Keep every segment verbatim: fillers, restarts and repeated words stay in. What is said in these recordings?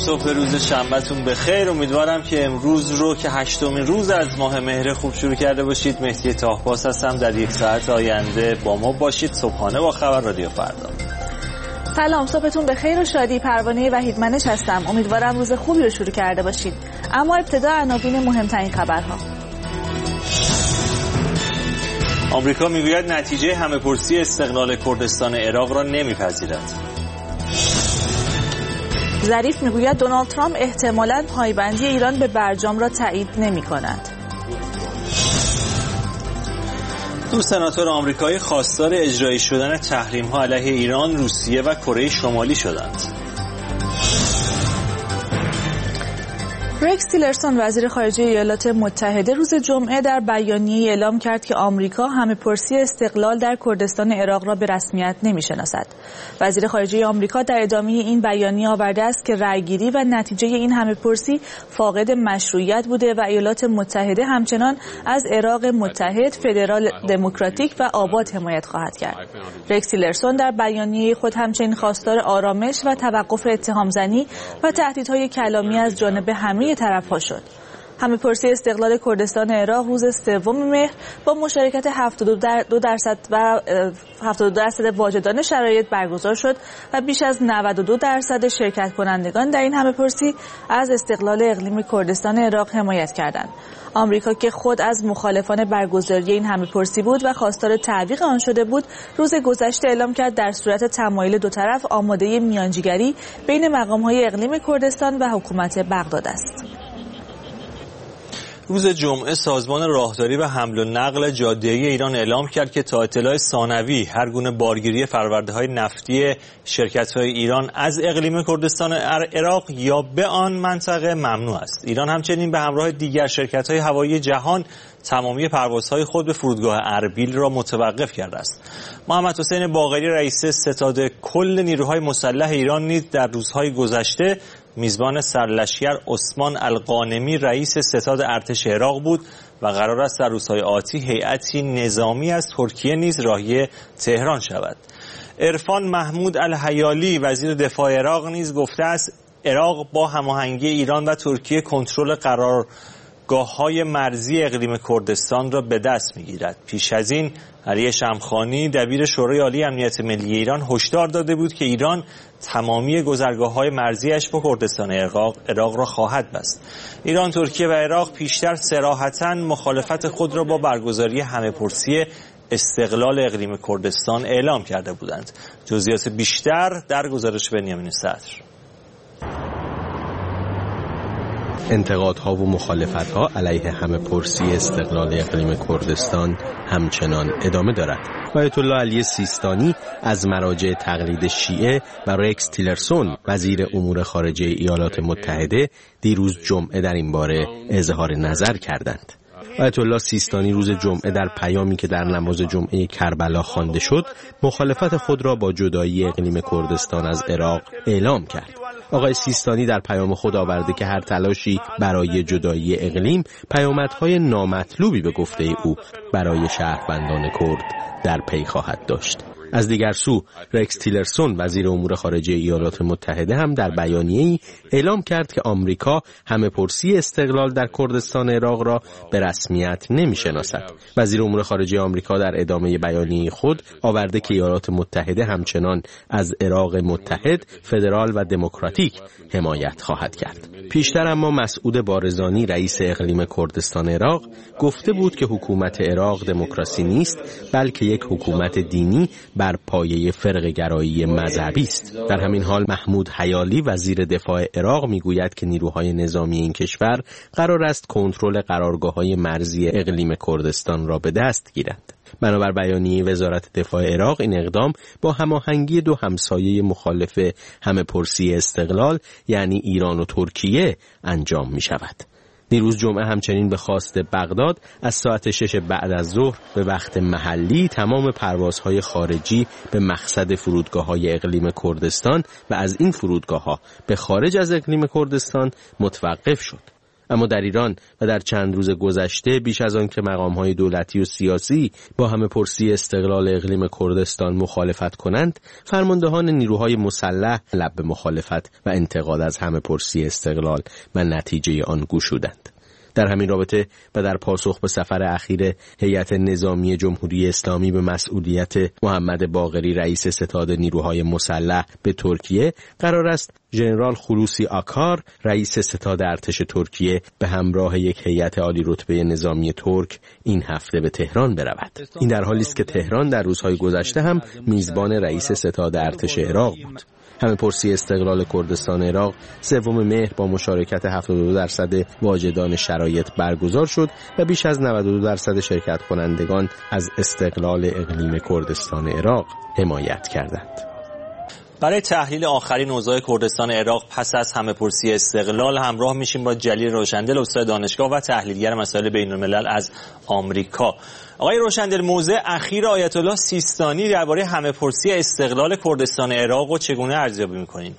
صبح روز شنبهتون بخیر. امیدوارم که امروز رو که هشتمین روز از ماه مهر خوب شروع کرده باشید. مهدی طاهباز هستم، در یک ساعت آینده با ما باشید. صبحانه با خبر رادیو فردا. سلام، صبحتون بخیر و شادی. پروانه وحیدمنش هستم. امیدوارم روز خوبی رو شروع کرده باشید. اما ابتدا عناوین مهمترین خبرها. آمریکا میگوید نتیجه همه‌پرسی استقلال کردستان عراق را نمیپذیرد. ظریف میگوید دونالد ترامپ احتمالاً پایبندی ایران به برجام را تایید نمی‌کند. دو سناتور آمریکایی خواستار اجرایی شدن تحریم‌ها علیه ایران، روسیه و کره شمالی شدند. رکس تیلرسون وزیر خارجه ایالات متحده روز جمعه در بیانیه‌ای اعلام کرد که آمریکا همه‌پرسی استقلال در کردستان عراق را به رسمیت نمی‌شناسد. وزیر خارجه آمریکا در ادامه این بیانیه آورده است که رأیگیری و نتیجه این همه‌پرسی فاقد مشروعیت بوده و ایالات متحده همچنان از عراق متحد، فدرال دموکراتیک و آباد حمایت خواهد کرد. رکس تیلرسون در بیانیه خود همچنین خواستار آرامش و توقف اتهام‌زنی و تهدیدهای کلامی از جانب همه طرف‌ها شد. همه‌پرسی استقلال کردستان عراق روز سوم مهر با مشارکت هفتاد و دو درصد و هفتاد و دو درصد واجدان شرایط برگزار شد و بیش از نود و دو درصد شرکت کنندگان در این همه‌پرسی از استقلال اقلیمی کردستان عراق حمایت کردند. آمریکا که خود از مخالفان برگزاری این همه‌پرسی بود و خواستار تعویق آن شده بود، روز گذشته اعلام کرد در صورت تمایل دو طرف آماده میانجیگری بین مقام‌های اقلیم کردستان و حکومت بغداد است. روز جمعه سازمان راهداری و حمل و نقل جاده‌ای ایران اعلام کرد که تا اطلاع ثانوی هر گونه بارگیری فرورده‌های نفتی شرکت‌های ایران از اقلیم کردستان عراق یا به آن منطقه ممنوع است. ایران همچنین به همراه دیگر شرکت‌های هوایی جهان تمامی پروازهای خود به فرودگاه اربیل را متوقف کرده است. محمد حسین باقری رئیس ستاد کل نیروهای مسلح ایران نیز در روزهای گذشته میزبان سرلشکر عثمان القانمی رئیس ستاد ارتش عراق بود و قرار است در روزهای آتی هیئتی نظامی از ترکیه نیز راهی تهران شود. عرفان محمود الحیالی وزیر دفاع عراق نیز گفته است عراق با هماهنگی ایران و ترکیه کنترل قرارگاه‌های مرزی اقلیم کردستان را به دست می‌گیرد. پیش از این علی شمخانی دبیر شورای عالی امنیت ملی ایران هشدار داده بود که ایران تمامی گذرگاه‌های مرزیش با کردستان عراق, عراق را خواهد بست. ایران، ترکیه و عراق پیشتر صراحتاً مخالفت خود را با برگزاری همه‌پرسی استقلال اقلیم کردستان اعلام کرده بودند. جزئیات بیشتر در گزارش بنیامین صدر. انتقادها و مخالفتها علیه همه‌پرسی استقلال اقلیم کردستان همچنان ادامه دارد. آیت الله علی سیستانی از مراجع تقلید شیعه و رکس تیلرسون وزیر امور خارجه ایالات متحده دیروز جمعه در این باره اظهار نظر کردند. آیت الله سیستانی روز جمعه در پیامی که در نماز جمعه کربلا خوانده شد، مخالفت خود را با جدایی اقلیم کردستان از عراق اعلام کرد. آقای سیستانی در پیام خود آورده که هر تلاشی برای جدایی اقلیم پیامدهای نامطلوبی به گفته او برای شهروندان کرد در پی خواهد داشت. از دیگر سو رکس تیلرسون وزیر امور خارجه ایالات متحده هم در بیانیه‌ای اعلام کرد که آمریکا همه‌پرسی استقلال در کردستان عراق را به رسمیت نمی‌شناسد. وزیر امور خارجه آمریکا در ادامه بیانیه خود آورده که ایالات متحده همچنان از عراق متحد، فدرال و دموکراتیک حمایت خواهد کرد. پیشتر اما مسعود بارزانی رئیس اقلیم کردستان عراق گفته بود که حکومت عراق دموکراسی نیست، بلکه یک حکومت دینی بر پایه فرقه‌گرایی مذهبی است. در همین حال محمود حیالی وزیر دفاع عراق میگوید که نیروهای نظامی این کشور قرار است کنترل قرارگاه‌های مرزی اقلیم کردستان را به دست گیرند. بنابر بیانیه وزارت دفاع عراق این اقدام با هماهنگی دو همسایه مخالف همه‌پرسی استقلال یعنی ایران و ترکیه انجام می شود. دیروز جمعه همچنین به خواست بغداد از ساعت شش بعد از ظهر به وقت محلی تمام پروازهای خارجی به مقصد فرودگاه‌های اقلیم کردستان و از این فرودگاه‌ها به خارج از اقلیم کردستان متوقف شد. اما در ایران و در چند روز گذشته بیش از آن که مقام‌های دولتی و سیاسی با همه‌پرسی استقلال اقلیم کردستان مخالفت کنند، فرماندهان نیروهای مسلح لب به مخالفت و انتقاد از همه‌پرسی استقلال و نتیجه آن گشودند. در همین رابطه و در پاسخ به سفر اخیر هیئت نظامی جمهوری اسلامی به مسئولیت محمد باقری رئیس ستاد نیروهای مسلح به ترکیه، قرار است ژنرال خلوصی آکار رئیس ستاد ارتش ترکیه به همراه یک هیئت عالی رتبه نظامی ترک این هفته به تهران برود. این در حالی است که تهران در روزهای گذشته هم میزبان رئیس ستاد ارتش عراق بود. همه‌پرسی استقلال کردستان عراق سوم مهر با مشارکت هفتاد و دو درصد واجدان شرایط برگزار شد و بیش از نود و دو درصد شرکت کنندگان از استقلال اقلیم کردستان عراق حمایت کردند. برای تحلیل آخرین اوضاع کردستان عراق پس از همه‌پرسی استقلال همراه میشیم با جلیل روشندل، استاد دانشگاه و تحلیلگر مسائل بین‌الملل از آمریکا. آقای روشندل، موضع اخیر آیت الله سیستانی درباره همه‌پرسی استقلال کردستان عراق رو چگونه ارزیابی می‌کنید؟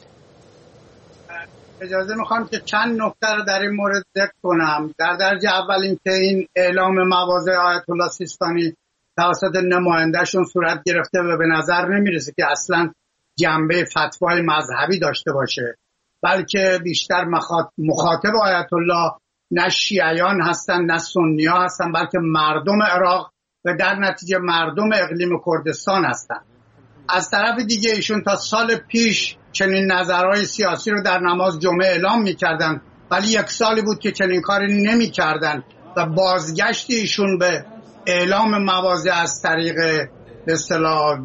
اجازه میخوام که چند نکته رو در این مورد ذکر کنم. در درجه اول اینکه این اعلام مواضع آیت الله سیستانی توسط نمایندهشون صورت گرفته و به نظر نمیرسه که اصلاً جنبه فتوای مذهبی داشته باشه، بلکه بیشتر مخاطب آیت الله نه شیعیان هستن نه سنی ها هستن، بلکه مردم عراق و در نتیجه مردم اقلیم کردستان هستن. از طرف دیگه ایشون تا سال پیش چنین نظرهای سیاسی رو در نماز جمعه اعلام میکردن، ولی یک سالی بود که چنین کاری نمیکردن و بازگشت ایشون به اعلام مواضع از طریق به اصطلاح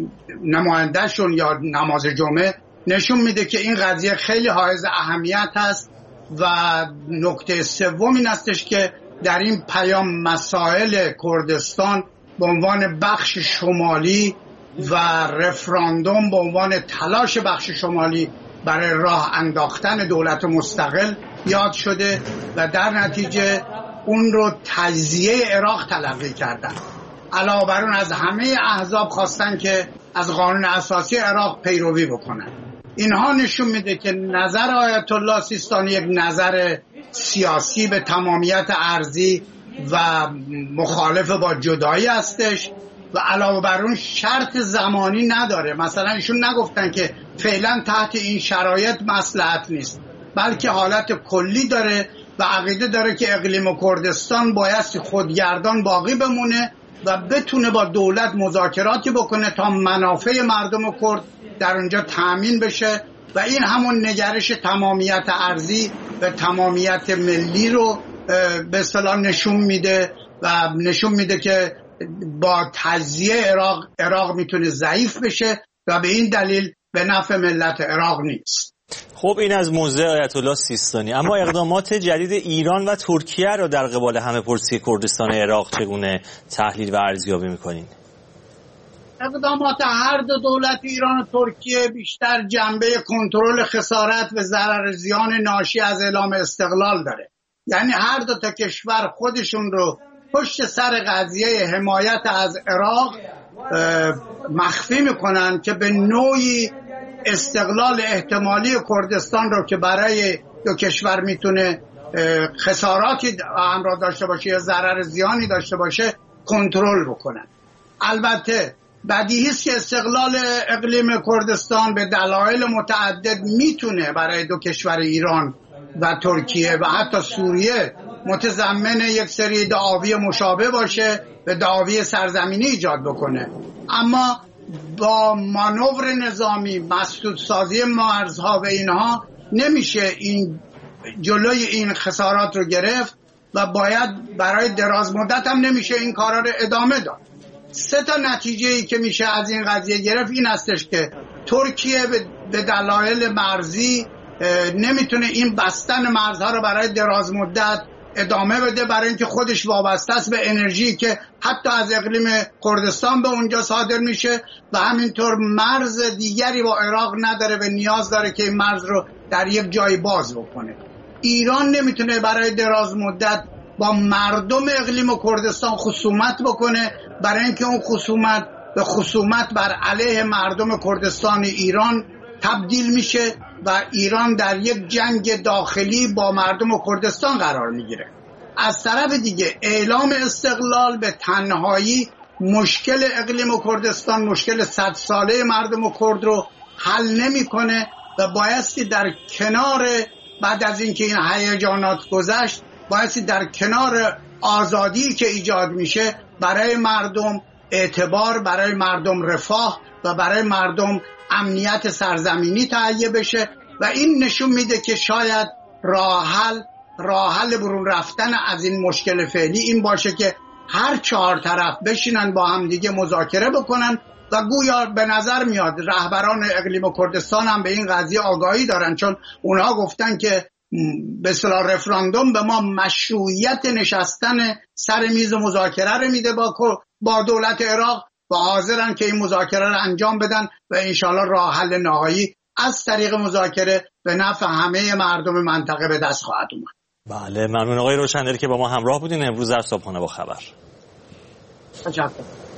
نمایندهشون یا نماز جمعه نشون میده که این قضیه خیلی حائز اهمیت هست. و نکته سوم این هستش که در این پیام مسائل کردستان به عنوان بخش شمالی و رفراندوم به عنوان تلاش بخش شمالی برای راه انداختن دولت مستقل یاد شده و در نتیجه اون رو تجزیه عراق تلقی کردن. علاوه بر اون از همه احزاب خواستن که از قانون اساسی عراق پیروی بکنن. اینها نشون میده که نظر آیت الله سیستانی یک نظر سیاسی به تمامیت ارضی و مخالف با جدایی هستش و علاوه بر اون شرط زمانی نداره. مثلا ایشون نگفتن که فعلا تحت این شرایط مصلحت نیست، بلکه حالت کلی داره و عقیده داره که اقلیم کردستان بایستی خودگردان باقی بمونه و بتونه با دولت مذاکراتی بکنه تا منافع مردم کرد در اونجا تأمین بشه و این همون نگرش تمامیت ارضی و تمامیت ملی رو به اصطلاح نشون میده و نشون میده که با تجزیه عراق عراق میتونه ضعیف بشه و به این دلیل به نفع ملت عراق نیست. خب این از موضع آیت الله سیستانی. اما اقدامات جدید ایران و ترکیه را در قبال همه‌پرسی کردستان عراق چگونه تحلیل و ارزیابی میکنین؟ اقدامات هر دو دولت ایران و ترکیه بیشتر جنبه کنترل خسارت و ضرر زیان ناشی از اعلام استقلال داره. یعنی هر دو تا کشور خودشون رو پشت سر قضیه حمایت از عراق مخفی میکنن که به نوعی استقلال احتمالی کردستان رو که برای دو کشور میتونه خساراتی همراه داشته باشه یا ضرر زیانی داشته باشه کنترل بکنن. البته بدیهی است که استقلال اقلیم کردستان به دلایل متعدد میتونه برای دو کشور ایران و ترکیه و حتی سوریه متضمن یک سری دعاوی مشابه باشه و دعاوی سرزمینی ایجاد بکنه، اما با مانور نظامی مسدود سازی مرزها و اینها نمیشه این جلوی این خسارات رو گرفت و باید برای دراز مدت هم نمیشه این کارا رو ادامه داد. سه تا نتیجه‌ای که میشه از این قضیه گرفت این هستش که ترکیه به دلایل مرزی نمیتونه این بستن مرزها رو برای دراز مدت ادامه بده، برای اینکه خودش وابسته است به انرژی که حتی از اقلیم کردستان به اونجا صادر میشه و همینطور مرز دیگری با عراق نداره و نیاز داره که این مرز رو در یک جای باز بکنه. ایران نمیتونه برای دراز مدت با مردم اقلیم کردستان خصومت بکنه، برای اینکه اون خصومت به خصومت بر علیه مردم کردستان ایران تبدیل میشه و ایران در یک جنگ داخلی با مردم کردستان قرار میگیره. از طرف دیگه اعلام استقلال به تنهایی مشکل اقلیم کردستان، مشکل صد ساله مردم کرد رو حل نمیکنه و بایستی در کنار، بعد از اینکه این هیجانات گذشت، بایستی در کنار آزادی که ایجاد میشه برای مردم اعتبار، برای مردم رفاه و برای مردم امنیت سرزمینی تهیه بشه و این نشون میده که شاید راه حل راه حل برون رفتن از این مشکل فعلی این باشه که هر چهار طرف بشینن با هم دیگه مذاکره بکنن و گویا به نظر میاد رهبران اقلیم کردستان هم به این قضیه آگاهی دارن، چون اونها گفتن که به اصطلاح رفراندوم به ما مشروعیت نشستن سر میز مذاکره رو میده با با دولت عراق و حاضرن که این مذاکره رو انجام بدن و انشالله راه حل نهایی از طریق مذاکره به نفع همه مردم منطقه به دست خواهد اومد. بله، ممنون آقای روشندلی که با ما همراه بودین امروز در صبحانه با خبر. تشکر.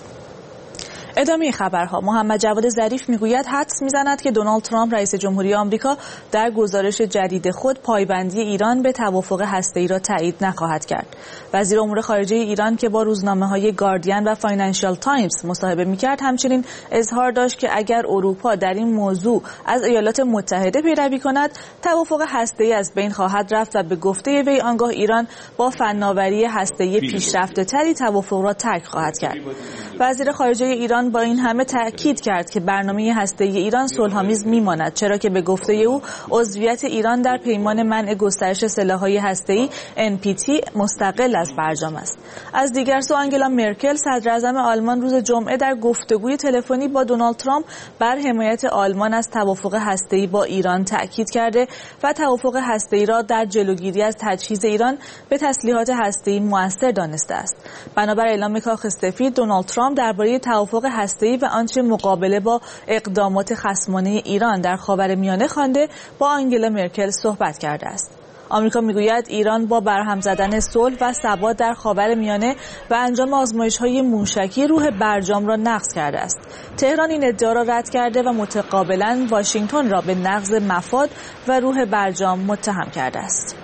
ادامه خبرها. محمد جواد ظریف میگوید حدس میزند که دونالد ترامپ رئیس جمهوری آمریکا در گزارش جدید خود پایبندی ایران به توافق هسته‌ای را تایید نخواهد کرد. وزیر امور خارجه ایران که با روزنامه‌های گاردین و فاینانشال تایمز مصاحبه میکرد همچنین اظهار داشت که اگر اروپا در این موضوع از ایالات متحده پیروی کند توافق هسته‌ای از بین خواهد رفت و به گفته وی آنگاه ایران با فناوری هسته‌ای پیشرفته‌تری توافق را ترک خواهد کرد. وزیر خارجه ایران با این همه تأکید کرد که برنامه هسته‌ای ایران صلح‌آمیز میماند، چرا که به گفته او عضویت ایران در پیمان منع گسترش سلاح‌های هسته‌ای ان پی تی مستقل از برجام است. از دیگر سو آنگلا مرکل صدراعظم آلمان روز جمعه در گفتگوی تلفنی با دونالد ترامپ بر حمایت آلمان از توافق هسته‌ای با ایران تأکید کرده و توافق هسته‌ای را در جلوگیری از تجهیز ایران به تسلیحات هسته‌ای مؤثر دانسته است. بنابر اعلام کاخ سفید دونالد ترامپ درباره توافق هسته‌ای و آنچه مقابله با اقدامات خصمانه ایران در خاورمیانه خوانده با آنگلا مرکل صحبت کرده است. آمریکا میگوید ایران با برهم زدن صلح و ثبات در خاورمیانه و انجام آزمایش‌های موشکی روح برجام را نقض کرده است. تهران این ادعا را رد کرده و متقابلاً واشنگتن را به نقض مفاد و روح برجام متهم کرده است.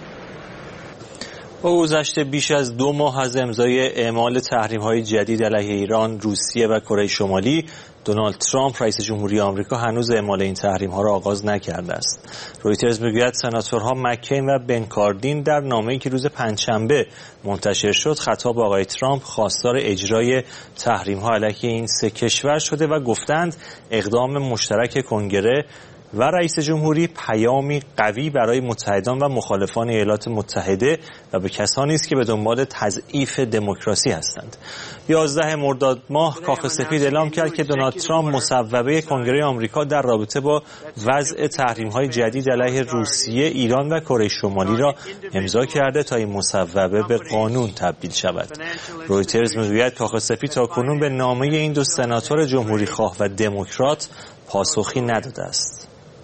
با گذشت بیش از دو ماه از امضای اعمال تحریم‌های جدید علیه ایران، روسیه و کره شمالی، دونالد ترامپ رئیس جمهوری آمریکا هنوز اعمال این تحریم‌ها را آغاز نکرده است. رویترز می‌گوید سناتورها مکین و بن کاردین در نامه‌ای که روز پنجشنبه منتشر شد خطاب آقای ترامپ خواستار اجرای تحریم‌ها علیه این سه کشور شده و گفتند اقدام مشترک کنگره و رئیس جمهوری پیامی قوی برای متحدان و مخالفان ایالات متحده و به کسانی است که به دنبال تضعیف دموکراسی هستند. یازده مرداد ماه کاخ سفید اعلام کرد که دونالد ترامپ مصوبه کنگره آمریکا در رابطه با وضع تحریم‌های جدید علیه روسیه، ایران و کره شمالی را امضا کرده تا این مصوبه به قانون تبدیل شود. رویترز می‌گوید کاخ سفید تاکنون به نامه این دو سناتور جمهوری‌خواه و دموکرات پاسخی نداده است.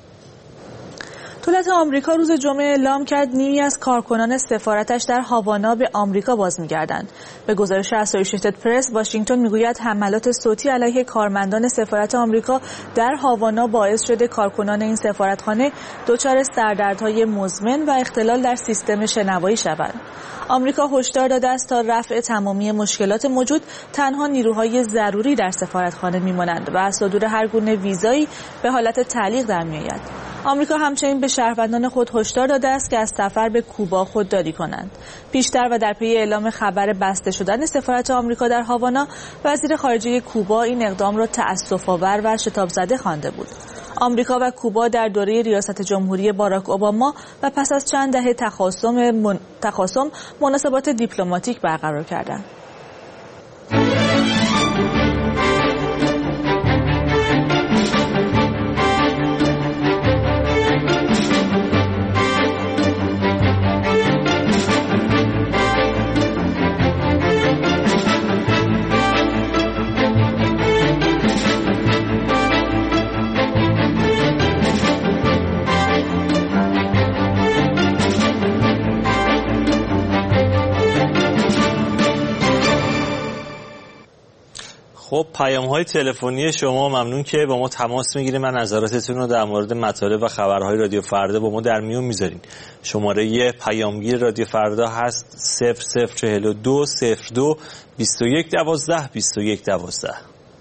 دولت آمریکا روز جمعه اعلام کرد نیمی از کارکنان سفارتش در هاوانا به آمریکا باز می‌گردند. به گزارش اسوسییتد پرس، واشنگتن می‌گوید حملات صوتی علیه کارمندان سفارت آمریکا در هاوانا باعث شده کارکنان این سفارتخانه دچار سردردهای مزمن و اختلال در سیستم شنوایی شوند. آمریکا هشدار داده است تا رفع تمامی مشکلات موجود تنها نیروهای ضروری در سفارتخانه می‌مانند و از صدور هر گونه ویزایی به حالت تعلیق در می‌آید. آمریکا همچنین به شهروندان خود هشدار داده است که از سفر به کوبا خودداری کنند. پیشتر و در پی اعلام خبر بسته شدن سفارت آمریکا در هاوانا، وزیر خارجه کوبا این اقدام را تأسف‌آور و شتاب زده خوانده بود. آمریکا و کوبا در دوره ریاست جمهوری باراک اوباما و پس از چند دهه تخاصم من... تخاصم مناسبات دیپلماتیک برقرار کردند. خب پیام های تلفنی شما ممنون که با ما تماس میگیرید. من نظراتتون رو در مورد مطالب و خبرهای رادیو فردا با ما در میون میذارین. شماره پیامگیر رادیو فردا هست صفر صفر چهل و دو صفر دو بیست و یک دوازده بیست و یک دوازده.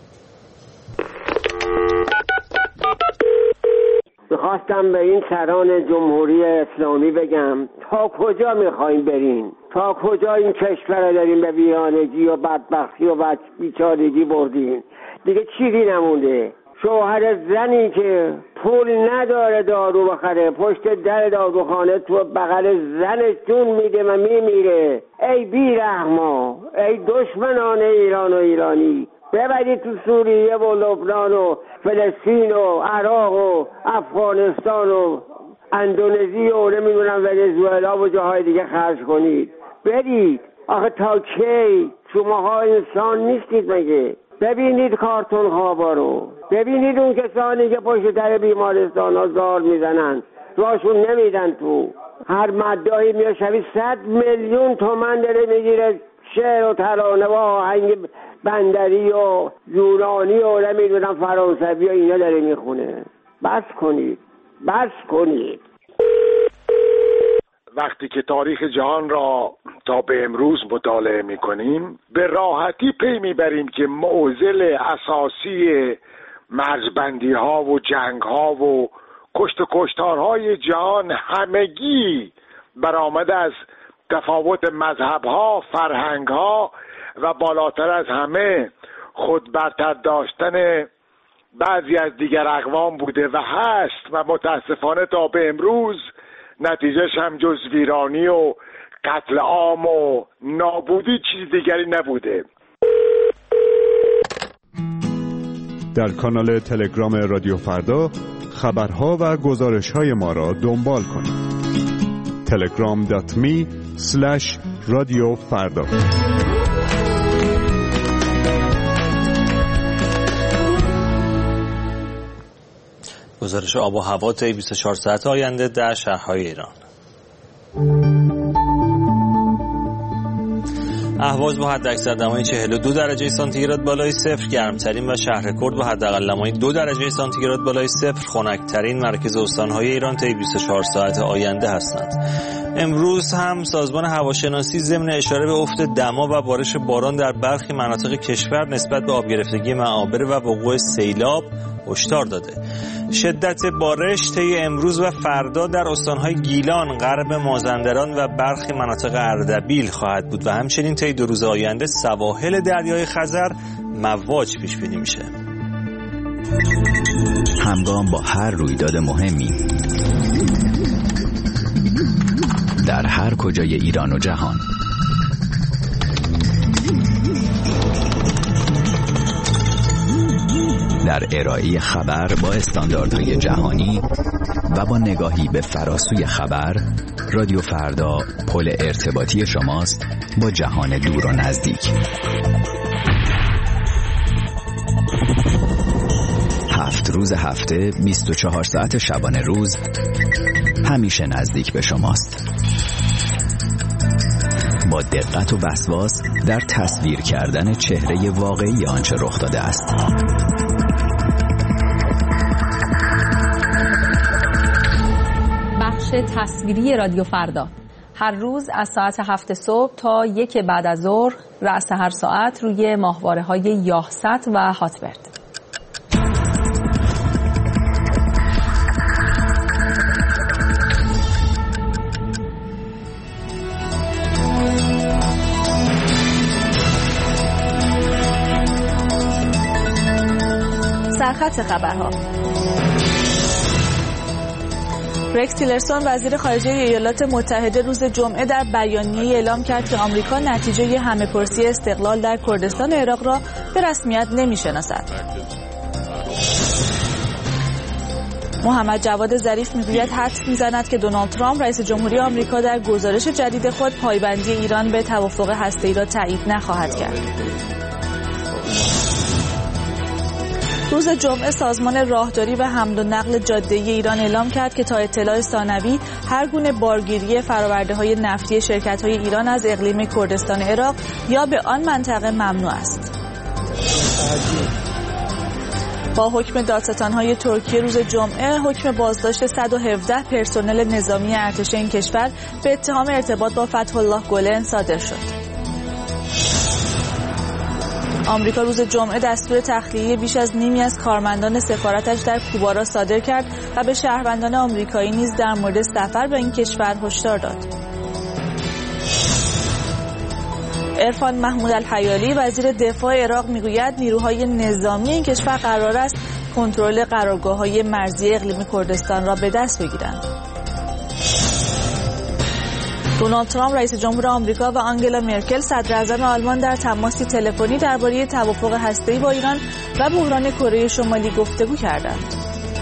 میخواستم به این سران جمهوری اسلامی بگم تا کجا میخواین برین؟ تا کجا این کشور رو داریم به ویرانگی و بدبختی و بیچارگی بردین؟ دیگه چیزی نمونده. شوهر زنی که پول نداره دارو بخره پشت در داروخانه تو بغل زنش جون میده و میمیره. ای بیرحما، ای دشمنان ایران و ایرانی، ببرید تو سوریه و لبنان و فلسطین و عراق و افغانستان و اندونزی و نمیدونم ونزوئلا و جاهای دیگه خرج کنید. برید. آخه تا کی؟ شماها انسان نیستید مگه؟ ببینید کارتون خوابا رو، ببینید اون کسانی که پشت در بیمارستان ها زار میزنن راشون نمیدن تو. هر مدعی میاد شبیه صد میلیون تومن داره میگیره شعر و ترانه و آهنگ بندری و یونانی و نمیدونم فرانسوی و اینا داره میخونه. بس کنید، بس کنید. وقتی که تاریخ جهان را تا به امروز مطالعه میکنیم به راحتی پی میبریم که معضل اساسی مرزبندی ها و جنگ ها و کشت و کشتارهای جهان همگی برآمد از تفاوت مذهب ها، فرهنگ ها و بالاتر از همه خود برتر داشتن بعضی از دیگر اقوام بوده و هست و متاسفانه تا به امروز نتیجهش هم جز ویرانی و قتل عام و نابودی چیز دیگری نبوده. در کانال تلگرام رادیو فردا خبرها و گزارش‌های ما را دنبال کنید. تلگرام دات می اسلش رادیو فردا. گزارش آب و هوا طی بیست و چهار ساعت آینده در شهرهای ایران. اهواز با حداکثر دمای چهل و دو درجه سانتیگراد بالای صفر، گرمترین و شهرکرد با حداقل دمای دو درجه سانتیگراد بالای صفر، خنک‌ترین مرکز استان‌های ایران طی بیست و چهار ساعت آینده هستند. امروز هم سازمان هواشناسی ضمن اشاره به افت دما و بارش باران در برخی مناطق کشور نسبت به آب گرفتگی معابر و وقوع سیلاب هشدار داده. شدت بارش طی امروز و فردا در استان‌های گیلان، غرب مازندران و برخی مناطق اردبیل خواهد بود و همچنین طی دو روز آینده سواحل دریای خزر مواج پیش بینی میشه. همگام با هر رویداد مهمی در هر کجای ایران و جهان، در ارائه خبر با استانداردهای جهانی و با نگاهی به فراسوی خبر، رادیو فردا پل ارتباطی شماست با جهان دور و نزدیک. هفت روز هفته، بیست و چهار ساعت شبانه روز، همیشه نزدیک به شماست. با دقت و وسواس در تصویر کردن چهره واقعی آنچه رخ داده است. بخش تصویری رادیو فردا هر روز از ساعت هفت صبح تا یک بعد از ظهر، رأس هر ساعت روی ماهواره‌های یاهست و هاتبرد. سرخط خبرها. رکس تیلرسون وزیر خارجه ایالات متحده روز جمعه در بیانیه‌ای اعلام کرد که آمریکا نتیجه همه‌پرسی استقلال در کردستان عراق را به رسمیت نمی‌شناسد. محمد جواد ظریف میگوید حدس می‌زند که دونالد ترامپ رئیس جمهوری آمریکا در گزارش جدید خود پایبندی ایران به توافق هسته‌ای را تایید نخواهد کرد. روز جمعه سازمان راهداری و حمل و نقل جاده‌ای ایران اعلام کرد که تا اطلاع ثانوی هر گونه بارگیری فرآورده‌های نفتی شرکت‌های ایران از اقلیم کردستان عراق یا به آن منطقه ممنوع است. با حکم دادستان‌های ترکیه روز جمعه حکم بازداشت صد و هفده پرسنل نظامی ارتش این کشور به اتهام ارتباط با فتح الله گلن صادر شد. آمریکا روز جمعه دستور تخلیه بیش از نیمی از کارمندان سفارتش در کوبا را صادر کرد و به شهروندان آمریکایی نیز در مورد سفر به این کشور هشدار داد. عرفان محمود الحیالی وزیر دفاع عراق میگوید نیروهای نظامی این کشور قرار است کنترل قرارگاه‌های مرزی اقلیم کردستان را به دست بگیرند. دونالد ترامپ رئیس جمهور آمریکا و آنگلا مرکل صدر اعظم آلمان در تماسی تلفنی درباره توافق هسته‌ای با ایران و بحران کره شمالی گفتگو کردند.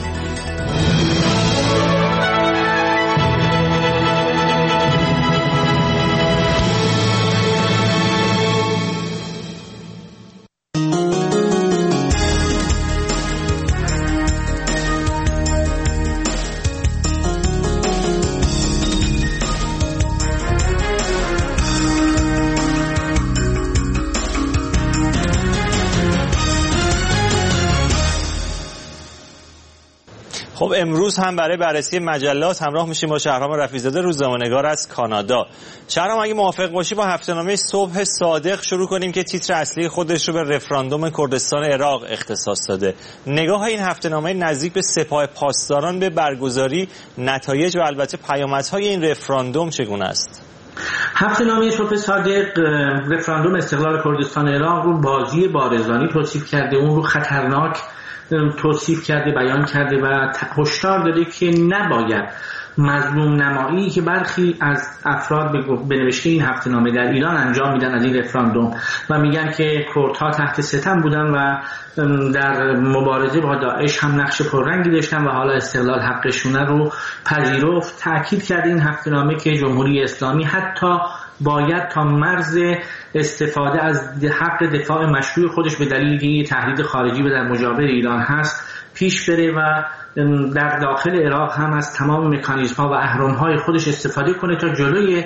خب امروز هم برای بررسی مجلات همراه میشیم با شهرام رفیع‌زاده، روزنامه‌نگار از کانادا. شهرام اگه موافق باشی با هفته‌نامه صبح صادق شروع کنیم که تیتر اصلی خودش رو به رفراندوم کردستان عراق اختصاص داده. نگاه این هفته‌نامه نزدیک به سپاه پاسداران به برگزاری نتایج و البته پیامدهای این رفراندوم چگونه است؟ هفته‌نامه صبح صادق رفراندوم استقلال کردستان عراق رو بازی بارزانی توصیف کرده، اون رو خطرناک توصیف کرده، بیان کرده و هشدار داده که نباید مظلوم نمایی که برخی از افراد به نوشته این هفته‌نامه در ایران انجام میدن از این رفراندوم و میگن که کردها تحت ستم بودن و در مبارزه با داعش هم نقش پررنگی داشتن و حالا استقلال حقشونه رو پذیرفت. تأکید کرده این هفته‌نامه که جمهوری اسلامی حتی باید تا مرز استفاده از حق دفاع مشروع خودش به دلیل اینکه تهدید خارجی و در مجاور ایران هست پیش بره و در داخل عراق هم از تمام مکانیزم‌ها و اهرم‌های خودش استفاده کنه تا جلوی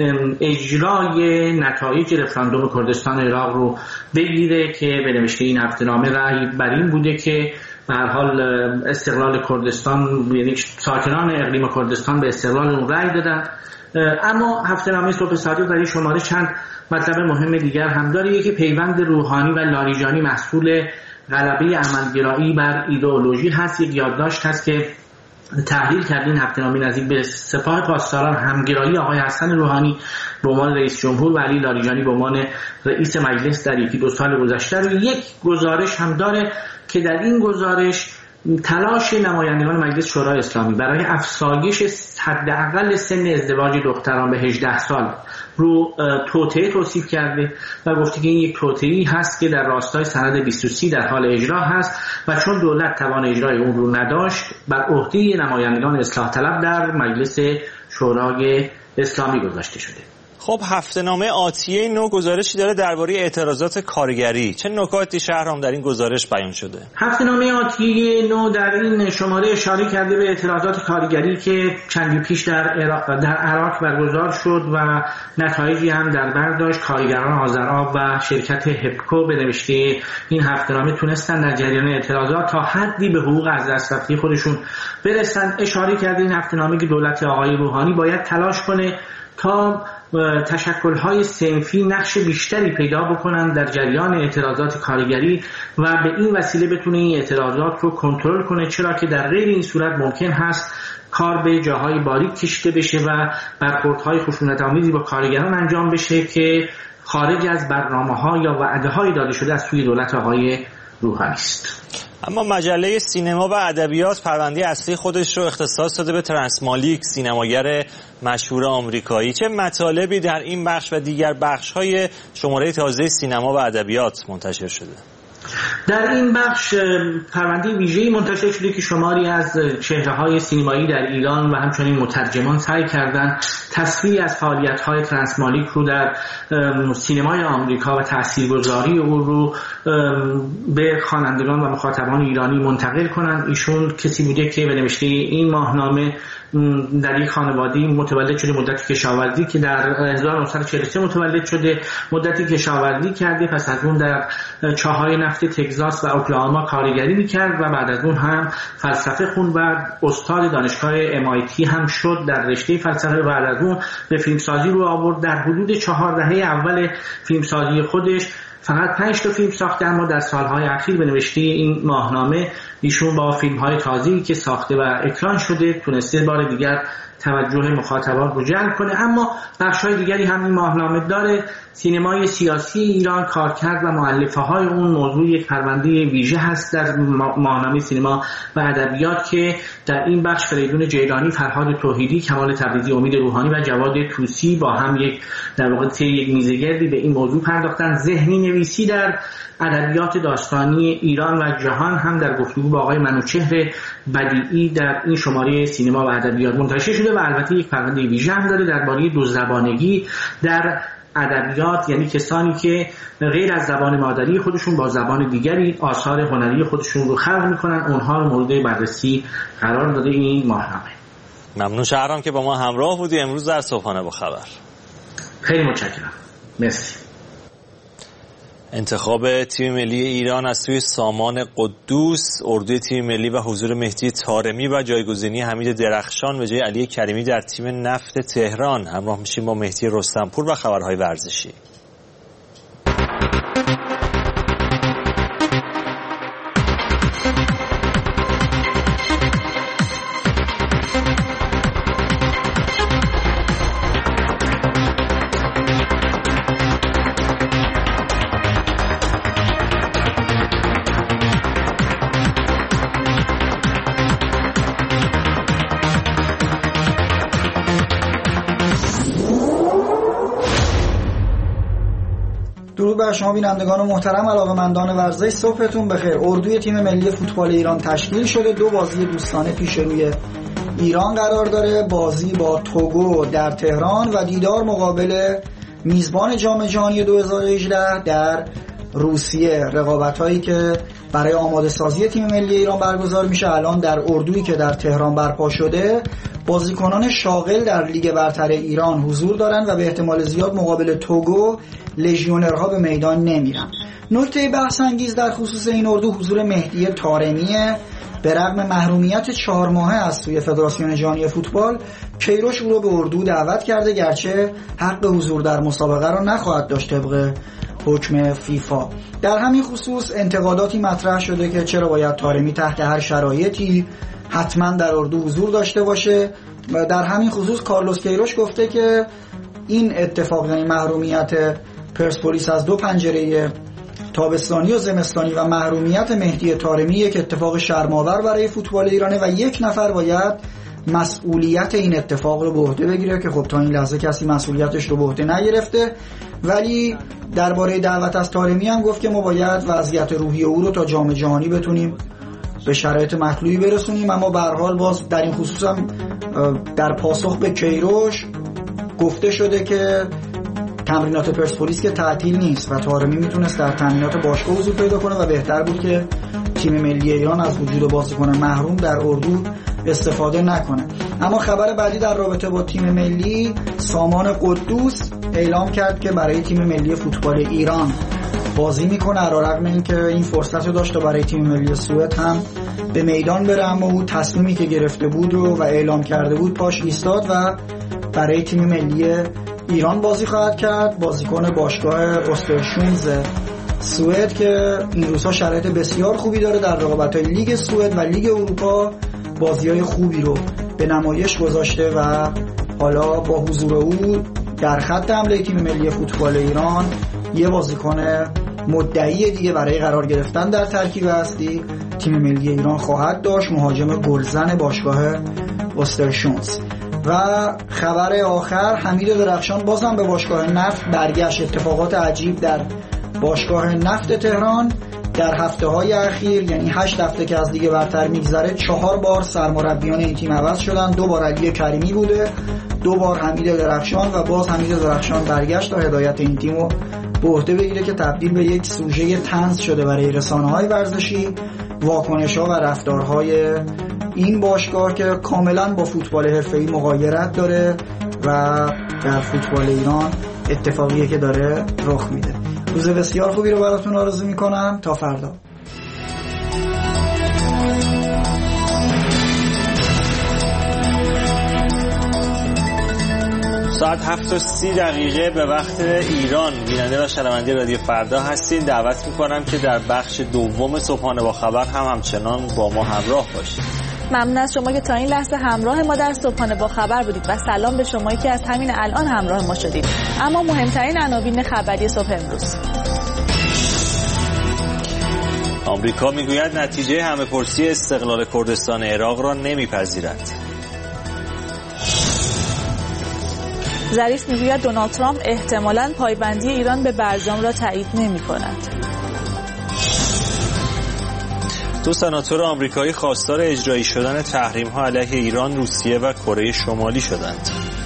اجرای نتایج رفراندوم کردستان عراق رو بگیره که به نوشته این هفته‌نامه رأی بر این بوده که به هر حال استقلال کردستان، یعنی ساکنان اقلیم کردستان به استقلال اون رأی دادن. اما هفته‌نامه صبح صادق در این شماره چند مطلب مهم دیگر هم داره. یکی پیوند روحانی و لاریجانی محصول غلبه عملگرایی بر ایدئولوژی هست. یک یادداشت هست که تحلیل کردین هفته‌نامه نزدیک به سپاه پاسداران همگرایی آقای حسن روحانی به عنوان رئیس جمهور و علی لاریجانی به عنوان رئیس مجلس در یکی دو سال گذشته رو یک گزارش هم داره که در این گزارش تلاش نمایندگان مجلس شورای اسلامی برای افزایش حداقل سن ازدواج دختران به هجده سال رو توطئه توصیف کرده و گفته که این یک توطئه‌ای هست که در راستای سند بیست و سه در حال اجرا هست و چون دولت توان اجرای اون رو نداشت بر عهده نمایندگان اصلاح طلب در مجلس شورای اسلامی گذاشته شده. خب هفته‌نامه آتیه نو گزارشی داره درباره اعتراضات کارگری. چه نکاتی شهرام در این گزارش بیان شده؟ هفته‌نامه آتیه نو در این شماره اشاره کرده به اعتراضات کارگری که چندی پیش در عراق در عراق برگزار شد و نتایجی هم در بر داشت. کارگران آذرآب و شرکت هپکو به نوشته این هفته‌نامه تونستن در جریان اعتراضات تا حدی به حقوق از دست رفته خودشون برسن. اشاره کرده این هفته‌نامه که دولت آقای روحانی باید تلاش کنه تا تشکل‌های صنفی نقش بیشتری پیدا بکنن در جریان اعتراضات کارگری و به این وسیله بتونه این اعتراضات رو کنترل کنه، چرا که در غیر این صورت ممکن هست کار به جاهای باریک کشیده بشه و برخوردهای خشونت‌آمیزی با کارگران انجام بشه که خارج از برنامه‌ها یا وعده‌های داده شده از سوی دولت آقای روحانی است. اما مجله سینما و ادبیات پرونده اصلی خودش رو اختصاص داده به ترنس مالیک، سینماگر مشهور آمریکایی. چه مطالبی در این بخش و دیگر بخش‌های شماره تازه سینما و ادبیات منتشر شده؟ در این بخش پرونده ویژه‌ای منتشر شده که شماری از چهره‌های سینمایی در ایران و همچنین مترجمان سعی کردند تصویری از فعالیت‌های ترانسمالیک رو در سینمای آمریکا و تاثیرگذاری او رو به خوانندگان و مخاطبان ایرانی منتقل کنند. ایشون کسی بوده که به نوشته این ماهنامه در یک خانواده متولد شده، مدتی کشاورزی که در هزار و نهصد و چهل و سه متولد شده، مدتی کشاورزی کرده، پس از اون در چاهای نفت تگزاس و اوکلاهاما کارگری میکرد و بعد از اون هم فلسفه خوند و استاد دانشگاه ام آی تی هم شد در رشته فلسفه و بعد از اون به فیلمسازی رو آورد. در حدود چهار دهه اول فیلمسازی خودش فقط پنج تا فیلم ساخته، اما در سالهای اخیر به نوشته این ماهنامه ایشون با فیلم‌های تازه‌ای که ساخته و اکران شده تونسته بار دیگر توجه مخاطبان رو جلب کنه. اما بخش‌های دیگری هم این ماهنامه داره. سینمای سیاسی ایران کارکرد و مؤلفه‌های اون موضوع یک پرونده ویژه هست در ماهنامه سینما و ادبیات که در این بخش فریدون جیلانی، فرهاد توحیدی، کمال تبریزی، امید روحانی و جواد طوسی با هم یک در واقع طی یک میزگردی به این موضوع پرداختن. ذهنی نویسی در ادبیات داستانی ایران و جهان هم در گفتگو با آقای منوچهر بدیعی در این شماره سینما و ادبیات منتشر شده و البته یک پرونده ویژه هم داره درباره دو زبانگی در ادبیات، یعنی کسانی که غیر از زبان مادری خودشون با زبان دیگری آثار هنری خودشون رو خلق میکنن، اونها رو مورد بررسی قرار داده این ماهنامه. ممنون شهرام که با ما همراه بودی امروز در صبحانه با خبر. خیلی متشکرم. مرسی. انتخاب تیم ملی ایران از سوی سامان قدوس، اردوی تیم ملی و حضور مهدی طارمی و جایگزینی حمید درخشان به جای علی کریمی در تیم نفت تهران. همراه میشیم با مهدی رستمپور و خبرهای ورزشی. درود بر شما بینندگان محترم، علاقه‌مندان ورزش، صبحتون بخیر. اردوی تیم ملی فوتبال ایران تشکیل شده. دو بازی دوستانه پیش روی ایران قرار داره، بازی با توگو در تهران و دیدار مقابل میزبان جام جهانی دو هزار و هجده در روسیه. رقابت‌هایی که برای آماده سازی تیم ملی ایران برگزار میشه الان در اردویی که در تهران برپا شده بازیکنان شاغل در لیگ برتر ایران حضور دارن و به احتمال زیاد مقابل توگو لژیونرها به میدان نمیرن. نکته بحث انگیز در خصوص این اردو حضور مهدی طارمیه. به رغم محرومیت چهار ماهه از سوی فدراسیون جهانی فوتبال، کیروش او رو به اردو دعوت کرده، گرچه حق حضور در مسابقه را نخواهد داشت طبق حکم فیفا. در همین خصوص انتقاداتی مطرح شده که چرا باید طارمی تحت هر شرایطی حتما در اردو حضور داشته باشه و در همین خصوص کارلوس کیروش گفته که این اتفاق، یعنی محرومیت پرسپولیس از دو پنجره تابستانی و زمستانی و محرومیت مهدی طارمی، یک اتفاق شرم‌آور برای فوتبال ایرانه و یک نفر باید مسئولیت این اتفاق رو به عهده بگیره که خب تا این لحظه کسی مسئولیتش رو به عهده نگرفته. ولی درباره دعوت از طارمی هم گفت که ما باید وضعیت روحی او رو تا جام جهانی بتونیم به شرایط مطلوبی برسونیم. اما به هر حال باز در این خصوص هم در پاسخ به کیروش گفته شده که تمرینات پرسپولیس که تعطیل نیست و طارمی میتونست در تمرینات باشگاه حضور پیدا کنه و بهتر بود که تیم ملی ایران از وجود بازیکن محروم در اردو استفاده نکنه. اما خبر بعدی در رابطه با تیم ملی، سامان قدوس اعلام کرد که برای تیم ملی فوتبال ایران بازی میکنه، علیرغم اینکه این فرصت رو داشت برای تیم ملی سوئد هم به میدان بره، اما او تصمیمی که گرفته بود رو و اعلام کرده بود پاش ایستاد و برای تیم ملی ایران بازی خواهد کرد. بازیکن باشگاه اوسترشوندز سوئد که این روزها شرایط بسیار خوبی داره در رقابت‌های لیگ سوئد و لیگ اروپا، بازی‌های خوبی رو به نمایش گذاشته و حالا با حضور او در خط حمله تیم ملی فوتبال ایران یه بازیکن مدعی دیگه برای قرار گرفتن در ترکیب اصلی تیم ملی ایران خواهد داشت، مهاجم گلزن باشگاه اوسترشوندز. و خبر آخر، حمید درخشان بازم به باشگاه نفت برگشت. اتفاقات عجیب در باشگاه نفت تهران در هفته‌های اخیر، یعنی هشت هفته که از لیگ برتر میگذره، چهار بار سرمربیان این تیم عوض شدن. دو بار علی کریمی بوده، دو بار حمید درخشان و باز حمید درخشان برگشت تا هدایت این تیمو به عهده بگیره که تبدیل به یک سوژه طنز شده برای رسانه‌های ورزشی. واکنش‌ها و رفتارهای این باشگاه که کاملا با فوتبال حرفه‌ای مغایرت داره و در فوتبال ایران اتفاقیه که داره رخ میده. روز بسیار خوبی رو براتون آرزو میکنم. تا فردا. ساعت هفت و سی دقیقه به وقت ایران بیننده و شنونده رادیو فردا هستین. دعوت میکنم که در بخش دوم صبحانه با خبر هم همچنان با ما همراه باشید. ممنون از شما که تا این لحظه همراه ما در صبحانه با خبر بودید و سلام به شمایی که از همین الان همراه ما شدید. اما مهمترین عناوین خبری صبح امروز: آمریکا میگوید نتیجه همه‌پرسی استقلال کردستان عراق را نمیپذیرد. ظریف میگوید دونالد ترامپ احتمالاً پایبندی ایران به برجام را تایید نمی‌کند. دو سناتور آمریکایی خواستار اجرایی شدن تحریم‌ها علیه ایران، روسیه و کره شمالی شدند.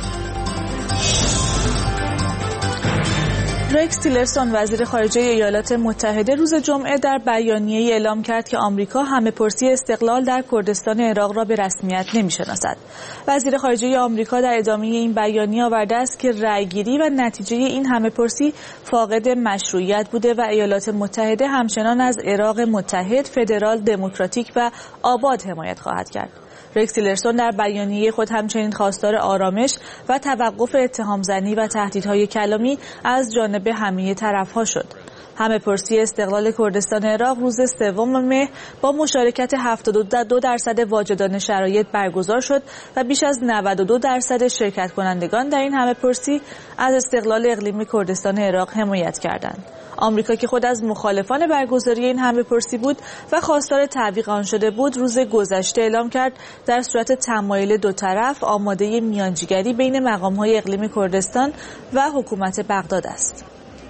رکس تیلرسون وزیر خارجه ایالات متحده روز جمعه در بیانیه‌ای اعلام کرد که آمریکا همه‌پرسی استقلال در کردستان عراق را به رسمیت نمی‌شناسد. وزیر خارجه آمریکا در ادامه این بیانیه آورده است که رأیگیری و نتیجه این همه‌پرسی فاقد مشروعیت بوده و ایالات متحده همچنان از عراق متحد، فدرال، دموکراتیک و آباد حمایت خواهد کرد. رکس تیلرسون در بیانیه خود همچنین خواستار آرامش و توقف اتهام‌زنی و تهدیدهای کلامی از جانب همه طرف‌ها شد. همه‌پرسی استقلال کردستان عراق روز سوم مه با مشارکت هفتاد و دو درصد واجدان شرایط برگزار شد و بیش از نود و دو درصد شرکت کنندگان در این همه‌پرسی از استقلال اقلیمی کردستان عراق حمایت کردند. آمریکا که خود از مخالفان برگزاری این همه‌پرسی بود و خواستار تعویق آن شده بود، روز گذشته اعلام کرد در صورت تمایل دو طرف آماده میانجیگری بین مقام‌های اقلیم کردستان و حکومت بغداد است.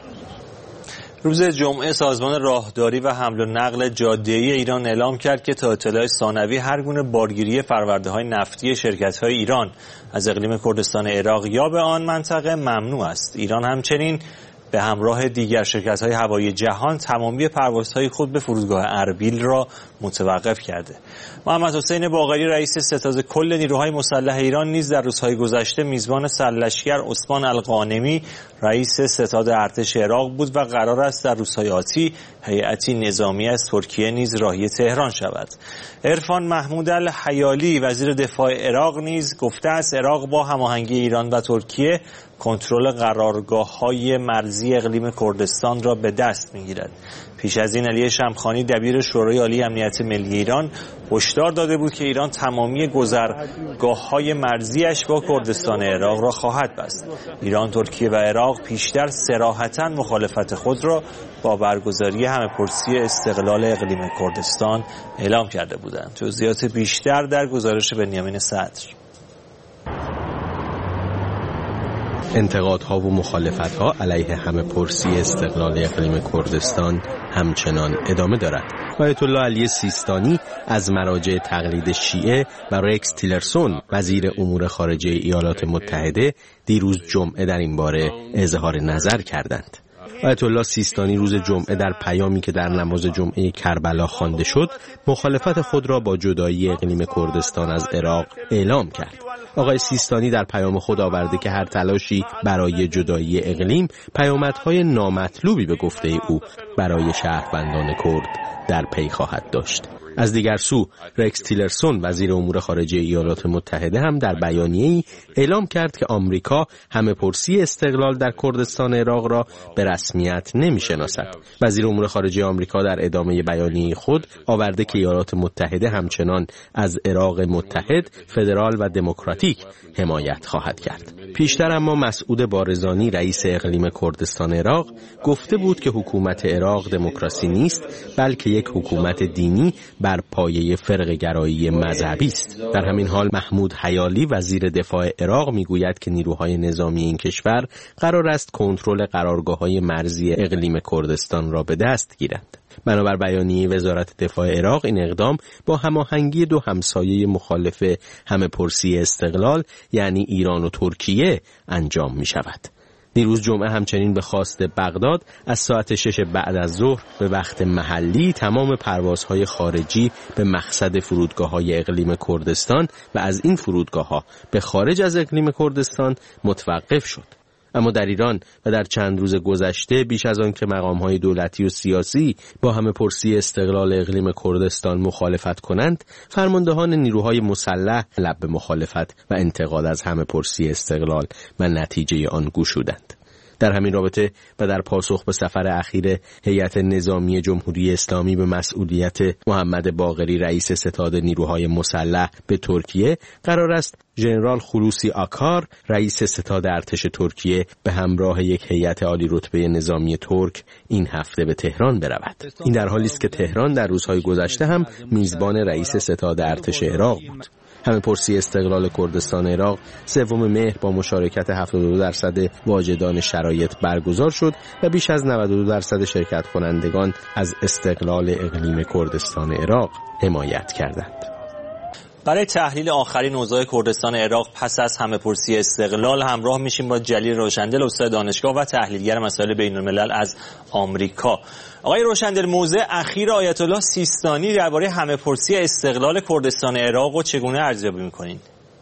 روز جمعه سازمان راهداری و حمل و نقل جاده‌ای ایران اعلام کرد که تا اطلاع ثانوی هر گونه بارگیری فرورده‌های نفتی شرکت‌های ایران از اقلیم کردستان عراق یا به آن منطقه ممنوع است. ایران همچنین به همراه دیگر شرکت‌های هوایی جهان تمامی پروازهای خود به فرودگاه اربیل را متوقف کرده. محمد حسین باقری رئیس ستاد کل نیروهای مسلح ایران نیز در روزهای گذشته میزبان سرلشکر عثمان القانمی رئیس ستاد ارتش عراق بود و قرار است در روزهای آتی هیئتی نظامی از ترکیه نیز راهی تهران شود. عرفان محمود الحیالی وزیر دفاع عراق نیز گفته است عراق با هماهنگی ایران و ترکیه کنترل قرارگاه‌های مرزی اقلیم کردستان را به دست می‌گیرد. پیش از این علی شمخانی دبیر شورای عالی امنیت ملی ایران هشدار داده بود که ایران تمامی گذرگاه‌های مرزیش با کردستان عراق را خواهد بست. ایران، ترکیه و عراق پیشتر صراحتاً مخالفت خود را با برگزاری همه‌پرسی استقلال اقلیم کردستان اعلام کرده بودند. جزئیات بیشتر در گزارش بنیامین صدر. انتقادها و مخالفتها علیه همه‌پرسی استقلال اقلیم کردستان همچنان ادامه دارد. آیت الله علی سیستانی از مراجع تقلید شیعه و رکس تیلرسون وزیر امور خارجه ایالات متحده دیروز جمعه در این باره اظهار نظر کردند. آیت الله سیستانی روز جمعه در پیامی که در نماز جمعه کربلا خوانده شد مخالفت خود را با جدایی اقلیم کردستان از عراق اعلام کرد. آقای سیستانی در پیام خود آورده که هر تلاشی برای جدایی اقلیم پیامدهای نامطلوبی به گفته او برای شهروندان کرد در پی خواهد داشت. از دیگر سو رکس تیلرسون وزیر امور خارجه ایالات متحده هم در بیانیه‌ای اعلام کرد که آمریکا همه‌پرسی استقلال در کردستان عراق را به رسمیت نمی‌شناسد. وزیر امور خارجه آمریکا در ادامه بیانیه خود آورده که ایالات متحده همچنان از عراق متحد، فدرال و دموکراتیک حمایت خواهد کرد. پیشتر اما مسعود بارزانی رئیس اقلیم کردستان عراق گفته بود که حکومت عراق دموکراسی نیست بلکه یک حکومت دینی بر پایه فرقه‌گرایی مذهبی است. در همین حال محمود حیالی وزیر دفاع عراق میگوید که نیروهای نظامی این کشور قرار است کنترل قرارگاه‌های مرزی اقلیم کردستان را به دست گیرند. بنابر بیانیه وزارت دفاع عراق این اقدام با هماهنگی دو همسایه مخالف همه‌پرسی استقلال یعنی ایران و ترکیه انجام می شود. دیروز جمعه همچنین به خواست بغداد از ساعت شش بعد از ظهر به وقت محلی تمام پروازهای خارجی به مقصد فرودگاه‌های اقلیم کردستان و از این فرودگاه‌ها به خارج از اقلیم کردستان متوقف شد. اما در ایران و در چند روز گذشته بیش از آن که مقام‌های دولتی و سیاسی با همه‌پرسی استقلال اقلیم کردستان مخالفت کنند، فرماندهان نیروهای مسلح لب به مخالفت و انتقاد از همه‌پرسی استقلال و نتیجه آن گشودند. در همین رابطه و در پاسخ به سفر اخیر هیئت نظامی جمهوری اسلامی به مسئولیت محمد باقری رئیس ستاد نیروهای مسلح به ترکیه، قرار است ژنرال خلوصی آکار رئیس ستاد ارتش ترکیه به همراه یک هیئت عالی رتبه نظامی ترک این هفته به تهران برود. این در حالی است که تهران در روزهای گذشته هم میزبان رئیس ستاد ارتش عراق بود. همه‌پرسی استقلال کردستان عراق سوم مهر با مشارکت هفتاد و دو درصد واجدان شرایط برگزار شد و بیش از نود و دو درصد شرکت کنندگان از استقلال اقلیم کردستان عراق حمایت کردند. برای تحلیل آخرین اوضاع کردستان عراق پس از همه‌پرسی استقلال همراه میشیم با جلیل روشندل، استاد دانشگاه و تحلیلگر مسائل بین‌الملل از آمریکا. آقای روشندل، موضع اخیر آیت الله سیستانی درباره همه‌پرسی استقلال کردستان عراق رو چگونه ارزیابی می‌کنید؟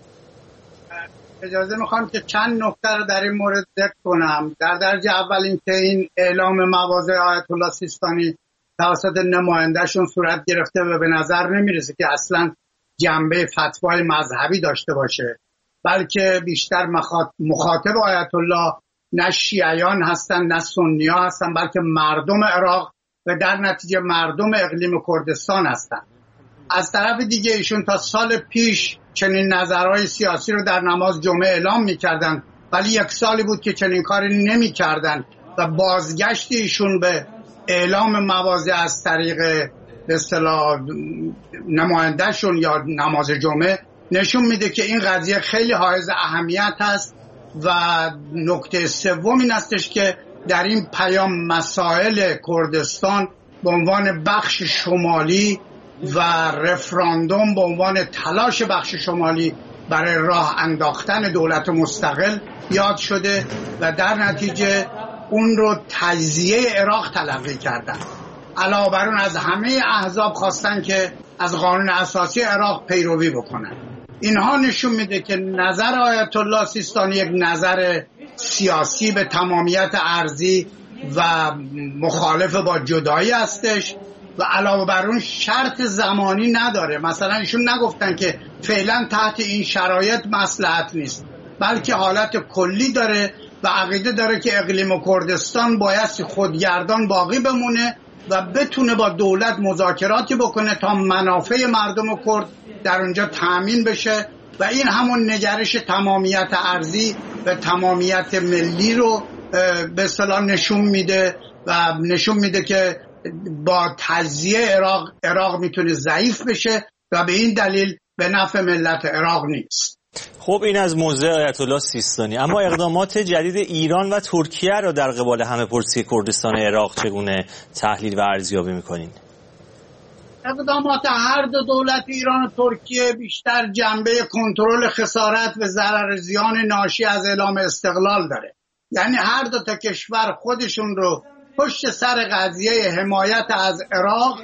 اجازه میخوام که چند نکته رو در این مورد ذکر کنم. در درجه اول اینکه این اعلام مواضع آیت الله سیستانی توسط نماینده‌شون صورت گرفته و به نظر نمیرسه که اصلاً جنبه فتوای مذهبی داشته باشه، بلکه بیشتر مخاطب آیت الله نه شیعیان هستن نه سنی‌ها هستن، بلکه مردم عراق و در نتیجه مردم اقلیم کردستان هستن. از طرف دیگه ایشون تا سال پیش چنین نظرهای سیاسی رو در نماز جمعه اعلام می‌کردن، ولی یک سالی بود که چنین کاری نمی‌کردن و بازگشت ایشون به اعلام مواضع از طریق به اصطلاح نمایندهشون یا نماز جمعه نشون میده که این قضیه خیلی حائز اهمیت هست. و نکته سوم این هستش که در این پیام مسائل کردستان به عنوان بخش شمالی و رفراندوم به عنوان تلاش بخش شمالی برای راه انداختن دولت مستقل یاد شده و در نتیجه اون رو تجزیه عراق تلقی کردن. علاوه بر اون از همه احزاب خواستن که از قانون اساسی عراق پیروی بکنن. اینها نشون میده که نظر آیت الله سیستانی یک نظر سیاسی به تمامیت ارضی و مخالف با جدایی هستش و علاوه بر اون شرط زمانی نداره. مثلا ایشون نگفتن که فعلا تحت این شرایط مصلحت نیست، بلکه حالت کلی داره و عقیده داره که اقلیم کردستان باید خودگردان باقی بمونه و بتونه با دولت مذاکراتی بکنه تا منافع مردم کرد در اونجا تأمین بشه و این همون نگرش تمامیت ارضی و تمامیت ملی رو به اصطلاح نشون میده و نشون میده که با تجزیه عراق عراق میتونه ضعیف بشه و به این دلیل به نفع ملت عراق نیست. خب این از موضع آیت الله سیستانی. اما اقدامات جدید ایران و ترکیه را در قبال همه‌پرسی کردستان عراق چگونه تحلیل و ارزیابی می‌کنین؟ اقدامات هر دو دولت ایران و ترکیه بیشتر جنبه کنترل خسارت و ضرر زیان ناشی از اعلام استقلال داره. یعنی هر دو تا کشور خودشون رو پشت سر قضیه حمایت از عراق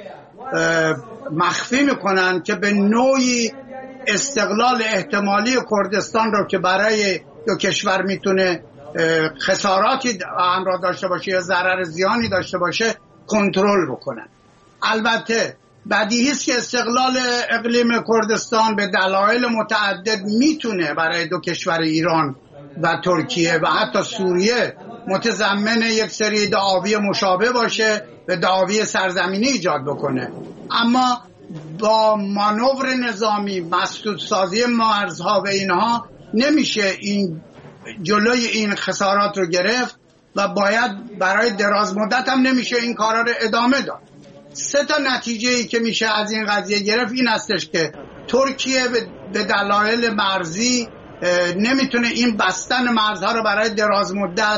مخفی میکنن که به نوعی استقلال احتمالی کردستان رو که برای دو کشور میتونه خساراتی همراه داشته باشه یا ضرر زیانی داشته باشه کنترل بکنن. البته بدیهی است که استقلال اقلیم کردستان به دلایل متعدد میتونه برای دو کشور ایران و ترکیه و حتی سوریه متضمن یک سری دعاوی مشابه باشه و دعاوی سرزمینی ایجاد بکنه، اما با مانور نظامی مسدودسازی مرزها و اینها نمیشه این جلوی این خسارات رو گرفت و باید برای دراز مدت هم نمیشه این کارا رو ادامه داد. سه تا نتیجه‌ای که میشه از این قضیه گرفت این هستش که ترکیه به دلایل مرزی نمیتونه این بستن مرزها رو برای دراز مدت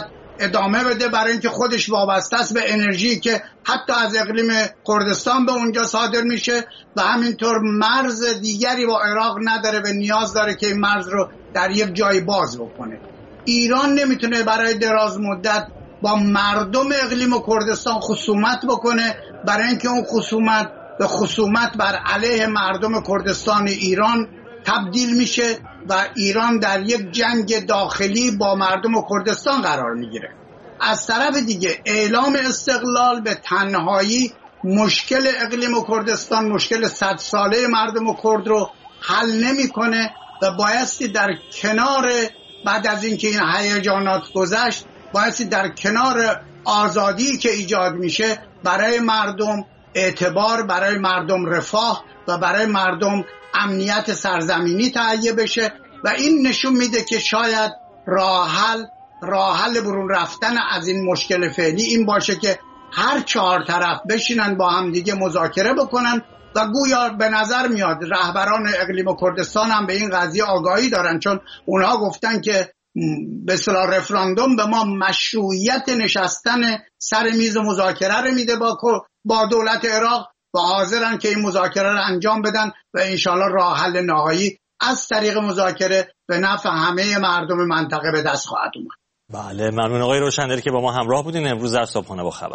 ادامه بده، برای اینکه خودش وابسته است به انرژی که حتی از اقلیم کردستان به اونجا صادر میشه و همینطور مرز دیگری با عراق نداره و نیاز داره که این مرز رو در یک جای باز بکنه. ایران نمیتونه برای دراز مدت با مردم اقلیم کردستان خصومت بکنه، برای اینکه اون خصومت به خصومت بر علیه مردم کردستان ایران تبدیل میشه و ایران در یک جنگ داخلی با مردم کردستان قرار میگیره. از طرف دیگه اعلام استقلال به تنهایی مشکل اقلیم کردستان، مشکل صد ساله مردم کرد رو حل نمیکنه و بایستی در کنار، بعد از اینکه این هیجانات گذشت، بایستی در کنار آزادی که ایجاد میشه برای مردم اعتبار، برای مردم رفاه و برای مردم امنیت سرزمینی تهیه بشه و این نشون میده که شاید راه حل راه حل برون رفتن از این مشکل فعلی این باشه که هر چهار طرف بشینن با هم دیگه مذاکره بکنن و گویا به نظر میاد رهبران اقلیم کردستان هم به این قضیه آگاهی دارن، چون اونها گفتن که به اصطلاح رفراندوم به ما مشروعیت نشستن سر میز مذاکره رو میده با با دولت عراق و حاضرن که این مذاکره رو انجام بدن و انشالله راه حل نهایی از طریق مذاکره به نفع همه مردم منطقه به دست خواهد اومد. بله، ممنون آقای روشندری که با ما همراه بودین امروز در صبحانه با خبر.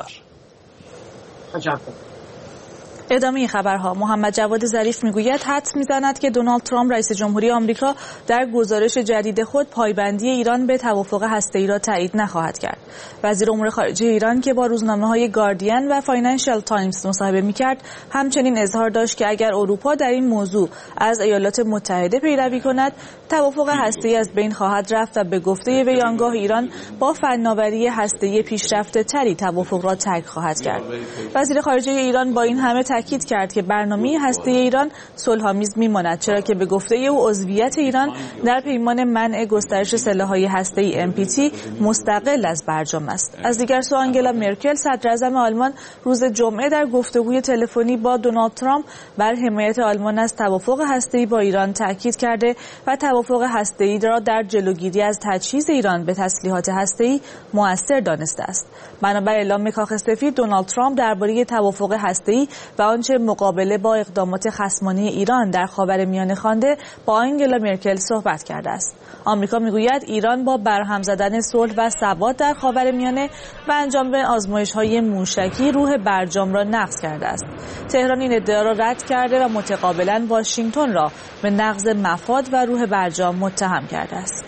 تشکر. ادامه خبرها. محمد جواد ظریف میگوید حدس میزند که دونالد ترامپ رئیس جمهوری آمریکا در گزارش جدید خود پایبندی ایران به توافق هسته‌ای را تایید نخواهد کرد. وزیر امور خارجه ایران که با روزنامه‌های گاردین و فاینانشال تایمز مصاحبه میکرد همچنین اظهار داشت که اگر اروپا در این موضوع از ایالات متحده پیروی کند توافق هسته‌ای از بین خواهد رفت و به گفته وی آنگاه ایران با فناوری هسته‌ای پیشرفته تری توافق را ترک خواهد کرد. وزیر خارجه ایران با این همه تاکید کرد که برنامه هسته ایران صلح‌آمیز میماند، چرا که به گفته او عضویت ایران در پیمان منع گسترش سلاح‌های هسته‌ای ام پی تی مستقل از برجام است. از دیگر سو آنگلا مرکل صدراعظم آلمان روز جمعه در گفتگوی تلفنی با دونالد ترامپ بر حمایت آلمان از توافق هسته‌ای با ایران تاکید کرده و توافق هسته‌ای را در جلوگیری از تجهیز ایران به تسلیحات هسته‌ای مؤثر دانسته است. بنابر اعلام کاخ سفید دونالد ترامپ درباره توافق هسته‌ای و آنچه مقابله با اقدامات خصمانه ایران در خاورمیانه خوانده با آنگلا مرکل صحبت کرده است. آمریکا میگوید ایران با برهم زدن صلح و ثبات در خاورمیانه و انجام آزمایش‌های موشکی روح برجام را نقض کرده است. تهران این ادعا را رد کرده و متقابلاً واشنگتن را به نقض مفاد و روح برجام متهم کرده است.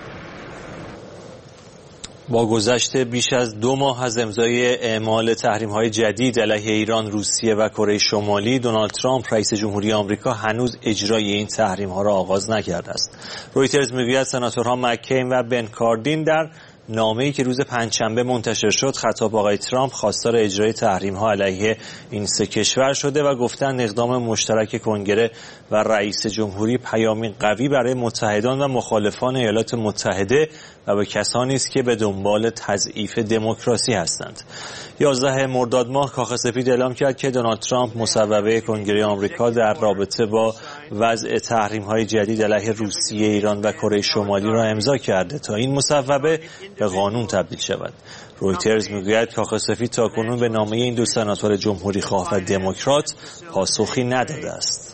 با گذشت بیش از دو ماه از امضای اعمال تحریم‌های جدید علیه ایران، روسیه و کره شمالی، دونالد ترامپ رئیس جمهوری آمریکا هنوز اجرای این تحریم‌ها را آغاز نکرده است. رویترز می‌گوید سناتورها مککین و بن کاردین در نامه‌ای که روز پنجشنبه منتشر شد خطاب آقای ترامپ خواستار اجرای تحریم‌ها علیه این سه کشور شده و گفتند اقدام مشترک کنگره و رئیس جمهوری پیامی قوی برای متحدان و مخالفان ایالات متحده و به کسانی است که به دنبال تضعیف دموکراسی هستند. یازده مرداد ماه کاخ سفید اعلام کرد که دونالد ترامپ مصوبه کنگره آمریکا در رابطه با وضع تحریم‌های جدید علیه روسیه، ایران و کره شمالی را امضا کرده تا این مصوبه به قانون تبدیل شود. رویترز میگوید کاخ سفید تاکنون به نامه این دو سناتور جمهوری خواه و دموکرات پاسخی نداده است.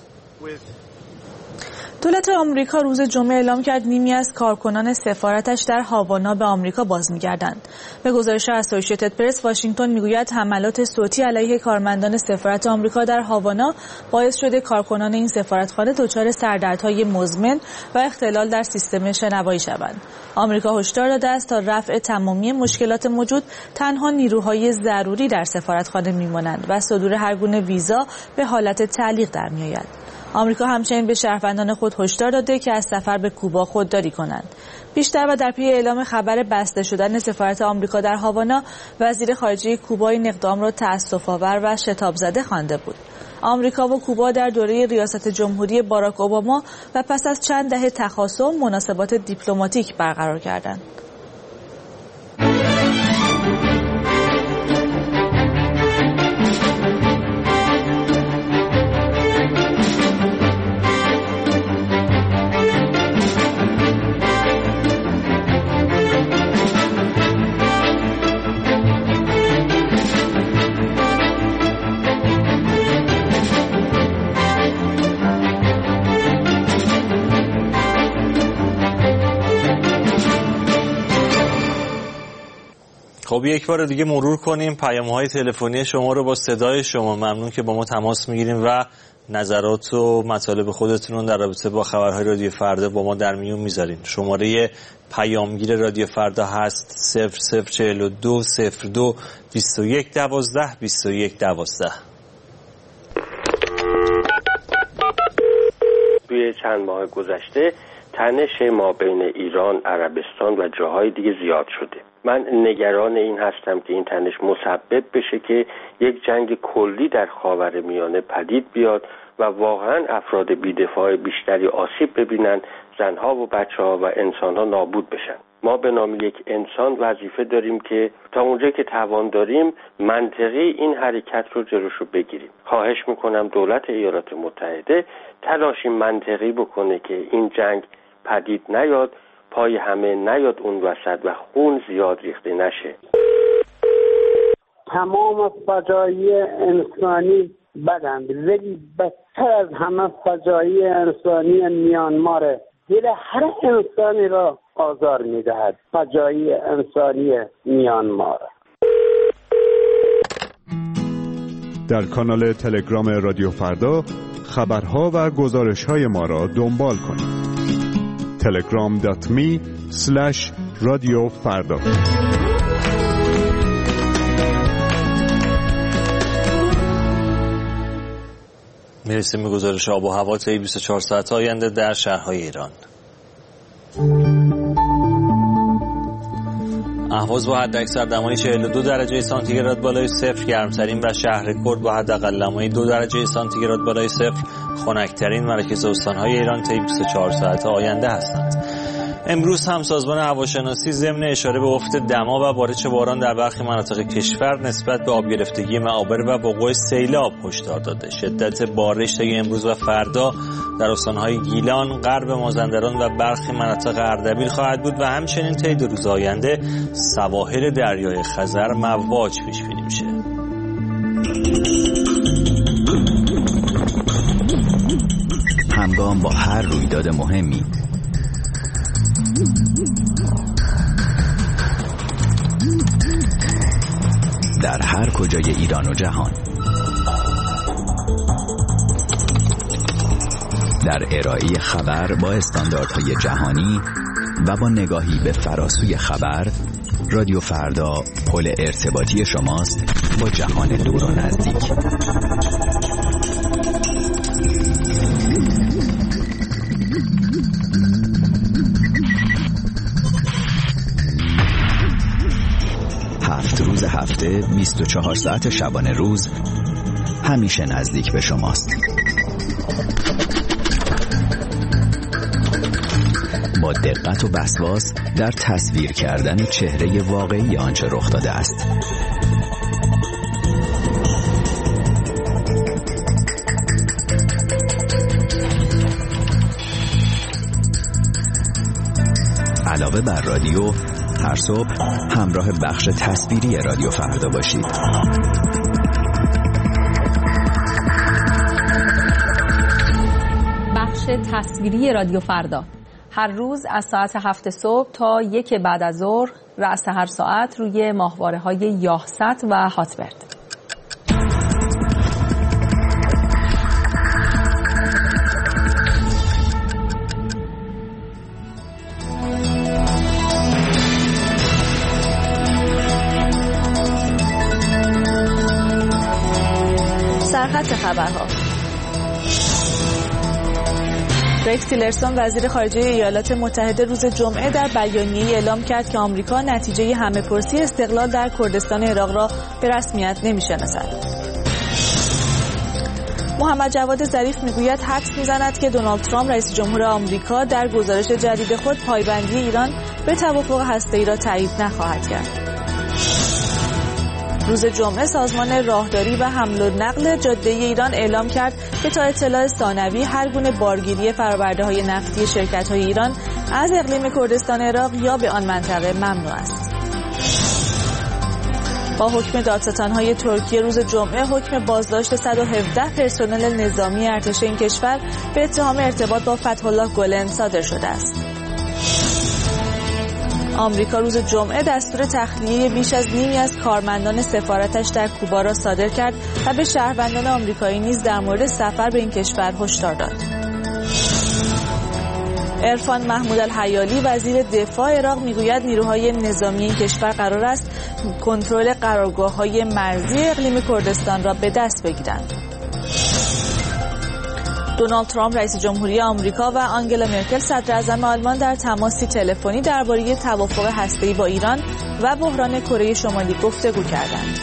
دولت آمریکا روز جمعه اعلام کرد نیمی از کارکنان سفارتش در هاوانا به آمریکا باز می‌گردند. به گزارش اسوسییتد پرس، واشنگتن میگوید حملات صوتی علیه کارمندان سفارت آمریکا در هاوانا باعث شده کارکنان این سفارتخانه دچار سردردهای مزمن و اختلال در سیستم شنوایی شوند. آمریکا هشدار داده است تا رفع تمامی مشکلات موجود تنها نیروهای ضروری در سفارتخانه میمانند و صدور هر گونه ویزا به حالت تعلیق در میآید. آمریکا همچنین به شهروندان خود هشدار داده که از سفر به کوبا خودداری کنند. بیشتر و در پی اعلام خبر بسته شدن سفارت آمریکا در هاوانا، وزیر خارجه کوبا این اقدام را تأسف‌آور و شتاب زده خوانده بود. آمریکا و کوبا در دوره ریاست جمهوری باراک اوباما و پس از چند دهه تخاصم مناسبات دیپلماتیک برقرار کردند. خب یک بار دیگه مرور کنیم پیام‌های تلفنی شما رو با صدای شما. ممنون که با ما تماس میگیریم و نظرات و مطالب خودتون رو در رابطه با خبرهای رادیو فردا با ما در میون میذارین. شماره پیامگیر رادیو فردا هست صفر صفر چهل و دو صفر دو بیست و یک دوازده بیست و یک دوازده. توی چند ماه گذشته تنش ما بین ایران، عربستان و جاهای دیگه زیاد شده. من نگران این هستم که این تنش مسبب بشه که یک جنگ کلی در خاورمیانه پدید بیاد و واقعا افراد بی‌دفاع بیشتری آسیب ببینن، زنها و بچه‌ها و انسان‌ها نابود بشن. ما به نام یک انسان وظیفه داریم که تا اونجا که توان داریم منطقی این حرکت رو جلوشو بگیریم. خواهش میکنم دولت ایالات متحده تلاشی منطقی بکنه که این جنگ پدید نیاد، پای همه نیاد اون وسط و خون زیاد ریخته نشه. تمام فجایع انسانی بدند، ولی بدتر از همه فجایع انسانی میانماره. دل هر انسانی را آزار میدهد فجایع انسانی میانمار. در کانال تلگرام رادیو فردا خبرها و گزارش‌های ما را دنبال کنید. تلگرام دات می اسلش رادیو فردا. میرسیم به گزارش آب و هوا طی بیست و چهار ساعت آینده در شهرهای ایران. اهواز با حداکثر دمای چهل و دو درجه سانتیگراد بالای صفر، گرمترین و شهر کرد با حداقل دمای دو درجه سانتیگراد بالای صفر خنک‌ترین مراکز استان‌های ایران طی بیست و چهار ساعت آینده هستند. امروز هم سازمان هواشناسی ضمن اشاره به افت دما و بارش باران در برخی مناطق کشور نسبت به آب گرفتگی معابر و وقوع سیلاب هشدار داده. شدت بارش طی امروز و فردا در استان‌های گیلان، غرب مازندران و برخی مناطق اردبیل خواهد بود و همچنین طی دو روز آینده سواحل دریای خزر مواج پیش بینی میشه. همگام با هر رویداد مهمی در هر کجای ایران و جهان، در ارائه خبر با استانداردهای جهانی و با نگاهی به فراسوی خبر، رادیو فردا پل ارتباطی شماست با جهان دور و نزدیک. هفت روز هفته، بیست و چهار ساعت شبانه روز، همیشه نزدیک به شماست. با دقت و وسواس در تصویر کردن چهره واقعی آنچه رخ داده است. علاوه بر رادیو، هر صبح همراه بخش تصویری رادیو فردا باشید. بخش تصویری رادیو فردا هر روز از ساعت هفت صبح تا یک بعد از ظهر رأس هر ساعت روی ماهواره‌های یاهصد و هاتبرد. سرخط خبرها. رکس تیلرسون وزیر خارجه ایالات متحده روز جمعه در بیانیه‌ای اعلام کرد که آمریکا نتیجه همه‌پرسی استقلال در کردستان عراق را به رسمیت نمی‌شناسد. محمد جواد ظریف میگوید حدس میزند که دونالد ترامپ رئیس جمهور آمریکا در گزارش جدید خود پایبندی ایران به توافق هسته‌ای را تایید نخواهد کرد. روز جمعه سازمان راهداری و حمل و نقل جاده ایران اعلام کرد که تا اطلاع ثانوی هر گونه بارگیری فرآورده‌های نفتی شرکت‌های ایران از اقلیم کردستان عراق یا به آن منطقه ممنوع است. با حکم دادستان‌های ترکیه روز جمعه حکم بازداشت صد و هفده پرسنل نظامی ارتش این کشور به اتهام ارتباط با فتح‌الله گلن صادر شده است. آمریکا روز جمعه دستور تخلیه بیش از نیمی از کارمندان سفارتش در کوبا را صادر کرد و به شهروندان آمریکایی نیز در مورد سفر به این کشور هشدار داد. عرفان محمود الحیالی وزیر دفاع عراق میگوید نیروهای نظامی این کشور قرار است کنترل قرارگاه‌های مرزی اقلیم کردستان را به دست بگیرند. دونالد ترامپ رئیس جمهوری آمریکا و آنگلا مرکل صدر اعظم آلمان در تماسی تلفنی درباره توافق هسته‌ای با ایران و بحران کره شمالی گفتگو کردند.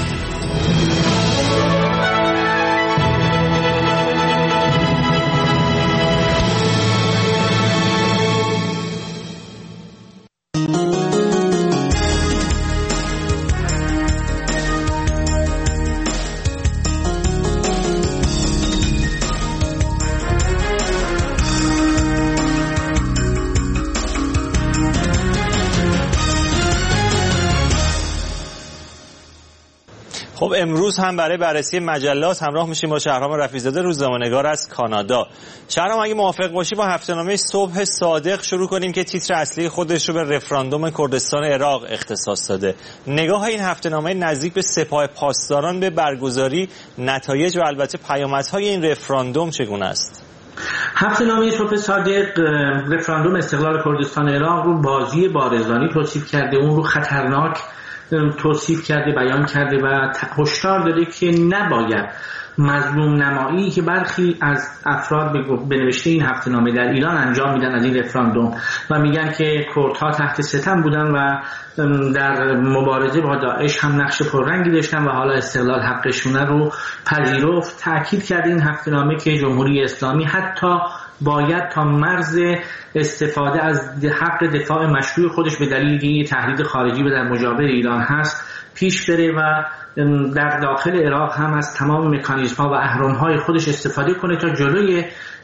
خب امروز هم برای بررسی مجلات همراه میشیم با شهرام رفیع‌زاده، روزنامه‌نگار از کانادا. شهرام اگه موافق باشی با هفته‌نامه صبح صادق شروع کنیم که تیتر اصلی خودش رو به رفراندوم کردستان عراق اختصاص داده. نگاه این هفته‌نامه نزدیک به سپاه پاسداران به برگزاری نتایج و البته پیامدهای این رفراندوم چگونه است؟ هفته‌نامه صبح صادق رفراندوم استقلال کردستان عراق رو بازی بارزانی توصیف کرده، اون رو خطرناک توصیف کرده، بیان کرده و هشدار داده که نباید مظلوم نمایی که برخی از افراد به نوشته این هفته‌نامه در ایران انجام میدن از این رفراندوم و میگن که کردها تحت ستم بودن و در مبارزه با داعش هم نقش پررنگی داشتن و حالا استقلال حقشونه رو پذیرفت. تأکید کرده این هفته‌نامه که جمهوری اسلامی حتی باید تا مرز استفاده از حق دفاع مشروع خودش به دلیل که تهدید خارجی به در مجاور ایران هست پیش بره و در داخل عراق هم از تمام مکانیزم‌ها و اهرم‌های خودش استفاده کنه تا جلوی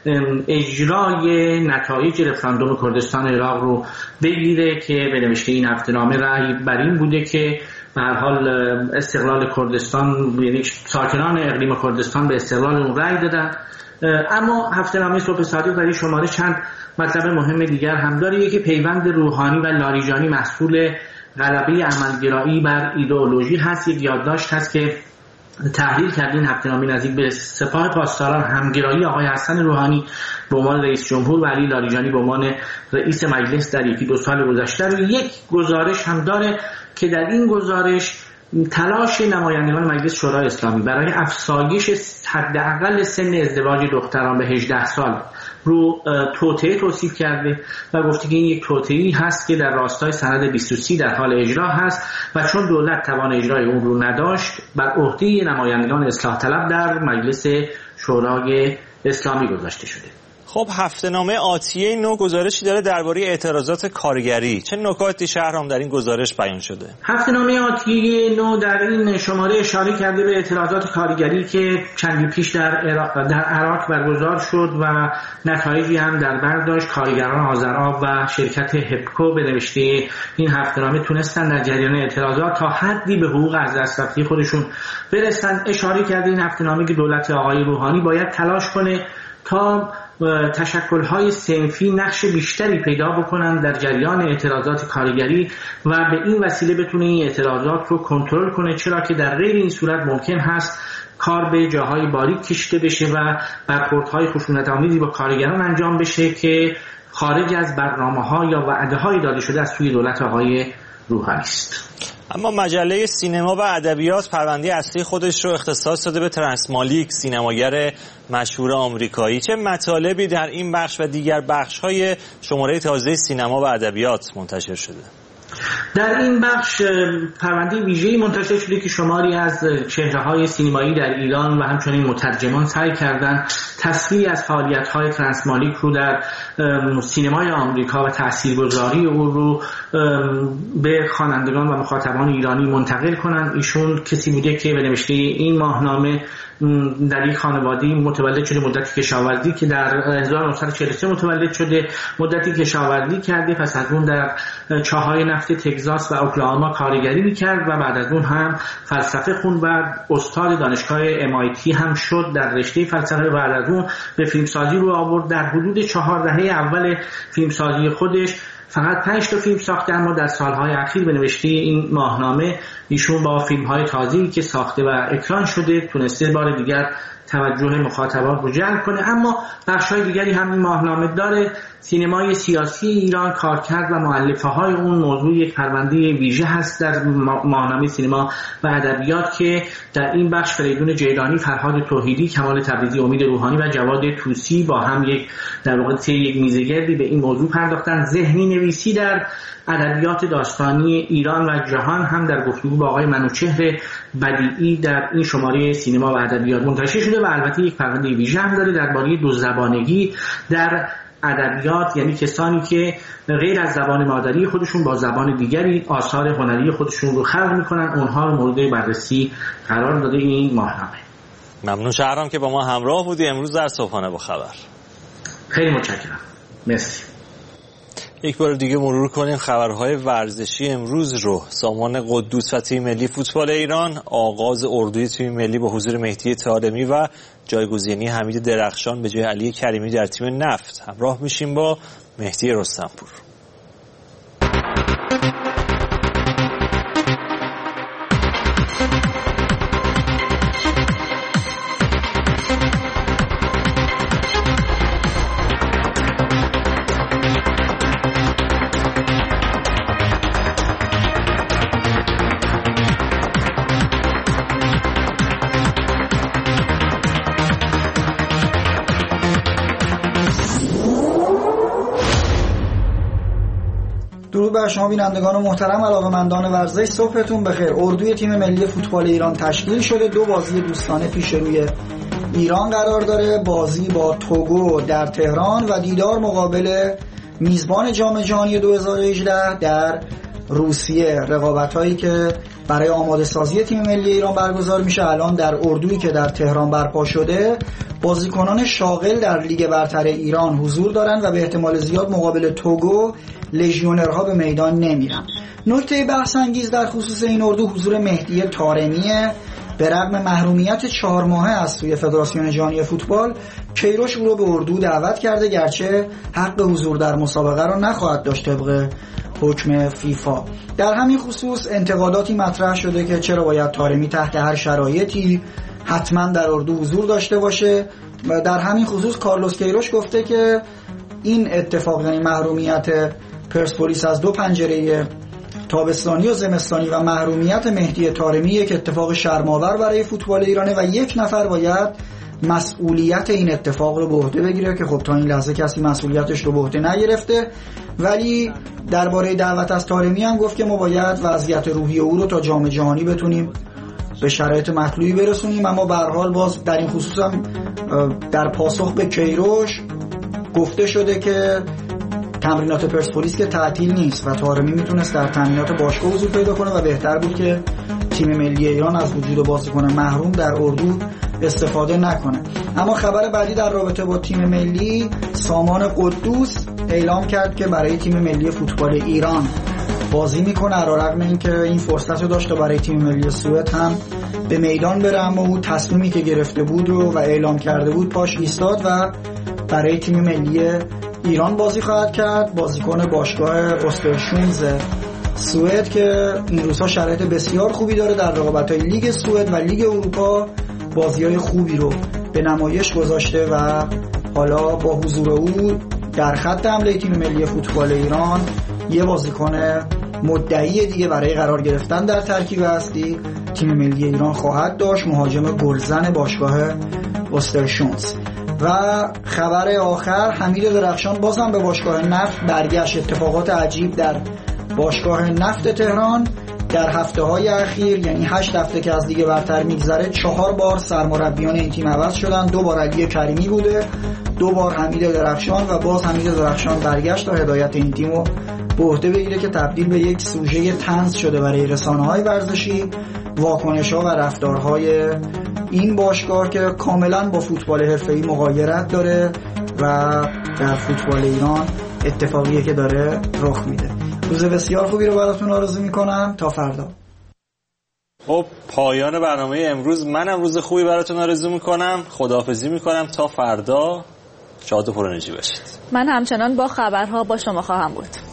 اجرای نتایج رفراندوم کردستان عراق رو بگیره که به نوشته این هفته‌نامه رأی بر این بوده که به هر حال استقلال کردستان، یعنی ساکنان اقلیم کردستان به استقلال اون رأی دادن. اما هفته‌نامه صبح صادق در این شماره چند مطلب مهم دیگر هم داره. یکی پیوند روحانی و لاریجانی محصول غلبه عملگرایی بر ایدئولوژی هست. یک یادداشت هست که تحلیل کردین هفته‌نامه نزدیک به سپاه پاسداران همگرایی آقای حسن روحانی به عنوان رئیس جمهور و علی لاریجانی به عنوان رئیس مجلس در یکی دو سال گذشته رو یک گزارش هم داره که در این گزارش تلاش نمایندگان مجلس شورای اسلامی برای افزایش حداقل سن ازدواج دختران به هجده سال رو توطئه توصیف کرده و گفته که این یک توطئه‌ای هست که در راستای سند بیست و سه در حال اجرا هست و چون دولت توان اجرای اون رو نداشت بر عهده نمایندگان اصلاح طلب در مجلس شورای اسلامی گذاشته شده. خب هفته‌نامه آتیه نو گزارشی داره درباره اعتراضات کارگری. چه نکاتی شهرام در این گزارش بیان شده؟ هفته‌نامه آتیه نو در این شماره اشاره کرده به اعتراضات کارگری که چندی پیش در عراق, در عراق برگزار شد و نتایجی هم در بر داشت. کارگران آذرآب و شرکت هپکو به نوشته این هفته‌نامه تونستن در جریان اعتراضات تا حدی به حقوق از دست رفته خودشون برسن. اشاره کرده این هفته‌نامه که دولت آقای روحانی باید تلاش کنه تا تشکل‌های صنفی نقش بیشتری پیدا بکنن در جریان اعتراضات کارگری و به این وسیله بتونه این اعتراضات رو کنترل کنه، چرا که در غیر این صورت ممکن هست کار به جاهای باریک کشیده بشه و برخوردهای خشونت‌آمیزی با کارگران انجام بشه که خارج از برنامه‌ها یا وعده‌های داده شده از سوی دولت آقای روحانی است. اما مجله سینما و ادبیات پرونده اصلی خودش رو اختصاص داده به ترنس مالیک، سینماگر مشهور آمریکایی. چه مطالبی در این بخش و دیگر بخش‌های شماره تازه سینما و ادبیات منتشر شده؟ در این بخش پرونده ویژه‌ای منتشر شده که شماری از چهره‌های سینمایی در ایران و همچنین مترجمان سعی کردند تصویری از فعالیت‌های ترنس مالیک رو در سینمای آمریکا و تاثیرگذاری او رو به خوانندگان و مخاطبان ایرانی منتقل کنند. ایشون کسی بوده که به نوشته این ماهنامه در یک خانواده متولد شده، مدتی کشاورزی که در هزار و نهصد و چهل و سه متولد شده، مدتی کشاورزی کرده، پس از اون در چاهای نفت تگزاس و اوکلاهاما کارگری میکرد و بعد از اون هم فلسفه خوند و استاد دانشگاه ام آی تی هم شد در رشته فلسفه. بعد از اون به فیلمسازی رو آورد. در حدود چهار دهه اول فیلمسازی خودش فقط پنج تا فیلم ساخته، اما در سالهای اخیر به نوشته این ماهنامه ایشون با فیلم‌های تازه‌ای که ساخته و اکران شده تونسته بار دیگر توجه مخاطبان رو جلب کنه. اما بخش‌های دیگری هم این ماهنامه داره. سینمای سیاسی ایران، کارکرد و مؤلفه‌های اون موضوع یک پرونده ویژه هست در ماهنامه سینما و ادبیات که در این بخش فریدون جیلانی، فرهاد توحیدی، کمال تبریزی، امید روحانی و جواد طوسی با هم یک در واقع طی یک میزگردی به این موضوع پرداختن. ذهنی نویسی در ادبیات داستانی ایران و جهان هم در گفتگو با آقای منوچهر بدیعی در این شماره سینما و ادبیات منتشر شده و البته یک پرونده ویژه هم داره درباره دو زبانگی در ادبیات، یعنی کسانی که غیر از زبان مادری خودشون با زبان دیگری آثار هنری خودشون رو خلق میکنن، اونها رو مورد بررسی قرار داده این ماهنامه. ممنون شهرام که با ما همراه بودی امروز در صبحانه با خبر. خیلی متشکرم. مرسی. یک بار دیگه مرور کنیم خبرهای ورزشی امروز رو. سامان قدوس و تیم ملی فوتبال ایران آغاز اردوی تیم ملی با حضور مهدی طارمی و جایگزینی حمید درخشان به جای علی کریمی در تیم نفت. همراه میشیم با مهدی رستمپور. درود بر شما بینندگان محترم، علاقه‌مندان ورزش، صبحتون بخیر. اردوی تیم ملی فوتبال ایران تشکیل شده. دو بازی دوستانه پیش روی ایران قرار داره. بازی با توگو در تهران و دیدار مقابل میزبان جام جهانی دو هزار و هجده در روسیه. رقابت‌هایی که برای آماده سازی تیم ملی ایران برگزار میشه الان در اردویی که در تهران برپا شده بازیکنان شاغل در لیگ برتر ایران حضور دارن و به احتمال زیاد مقابل توگو لژیونرها به میدان نمیرن. نکته بحث انگیز در خصوص این اردو حضور مهدی طارمیه. به رغم محرومیت چهار ماهه از سوی فدراسیون جهانی فوتبال، کیروش او رو به اردو دعوت کرده، گرچه حق حضور در مسابقه را نخواهد داشت طبق حکم فیفا. در همین خصوص انتقاداتی مطرح شده که چرا باید طارمی تحت هر شرایطی حتما در اردو حضور داشته باشه. و در همین خصوص کارلوس کیروش گفته که این اتفاق، یعنی محرومیت پرسپولیس از دو پنجره تابستانی و زمستانی و محرومیت مهدی طارمی، یک اتفاق شرم‌آور برای فوتبال ایرانه و یک نفر باید مسئولیت این اتفاق رو به عهده بگیره که خب تا این لحظه کسی مسئولیتش رو به عهده نگرفته. ولی درباره دعوت از طارمی هم گفت که ما باید وضعیت روحی او رو تا جام جهانی بتونیم به شرایط مطلوبی برسونیم. اما به هر حال باز در این خصوص هم در پاسخ به کیروش گفته شده که تمرینات پرسپولیس که تعطیل نیست و طارمی میتونست در تمرینات باشگاه حضور پیدا کنه و بهتر بود که تیم ملی ایران از وجود بازیکن محروم در اردو استفاده نکنه. اما خبر بعدی در رابطه با تیم ملی، سامان قدوس اعلام کرد که برای تیم ملی فوتبال ایران بازی میکنه، علیرغم اینکه این فرصت رو داشت برای تیم ملی سوئد هم به میدان بره، اما او تصمیمی که گرفته بود رو و اعلام کرده بود پاش ایستاد و برای تیم ملی ایران بازی خواهد کرد. بازیکن باشگاه اوسترشوندز سوئد که این روزها شرایط بسیار خوبی داره در رقابت‌های لیگ سوئد و لیگ اروپا، بازی‌های خوبی رو به نمایش گذاشته و حالا با حضور او در خط حمله تیم ملی فوتبال ایران یه بازیکن مدعی دیگه برای قرار گرفتن در ترکیب اصلی تیم ملی ایران خواهد داشت، مهاجم گلزن باشگاه اوسترشوندز. و خبر آخر، حمید درخشان بازم به باشگاه نفت برگشت. اتفاقات عجیب در باشگاه نفت تهران در هفته های اخیر، یعنی هشت هفته که از دیگه برتر میگذره، چهار بار سرمربیان این تیم عوض شدن. دو بار علی کریمی بوده، دو بار حمید درخشان و باز حمید درخشان برگشت تا هدایت این تیمو به عهده بگیره که تبدیل به یک سوژه طنز شده برای رسانه‌های ورزشی. واکنش‌ها و رفتارهای این باشگاه که کاملا با فوتبال حرفه‌ای مغایرت داره و در فوتبال ایران اتفاقیه که داره رخ میده. روز بسیار خوبی رو براتون آرزو میکنم. تا فردا. خب پایان برنامه امروز. منم روز خوبی براتون آرزو میکنم. خداحافظی میکنم تا فردا. شاد و پرانرژی باشید. من همچنان با خبرها با شما خواهم بود.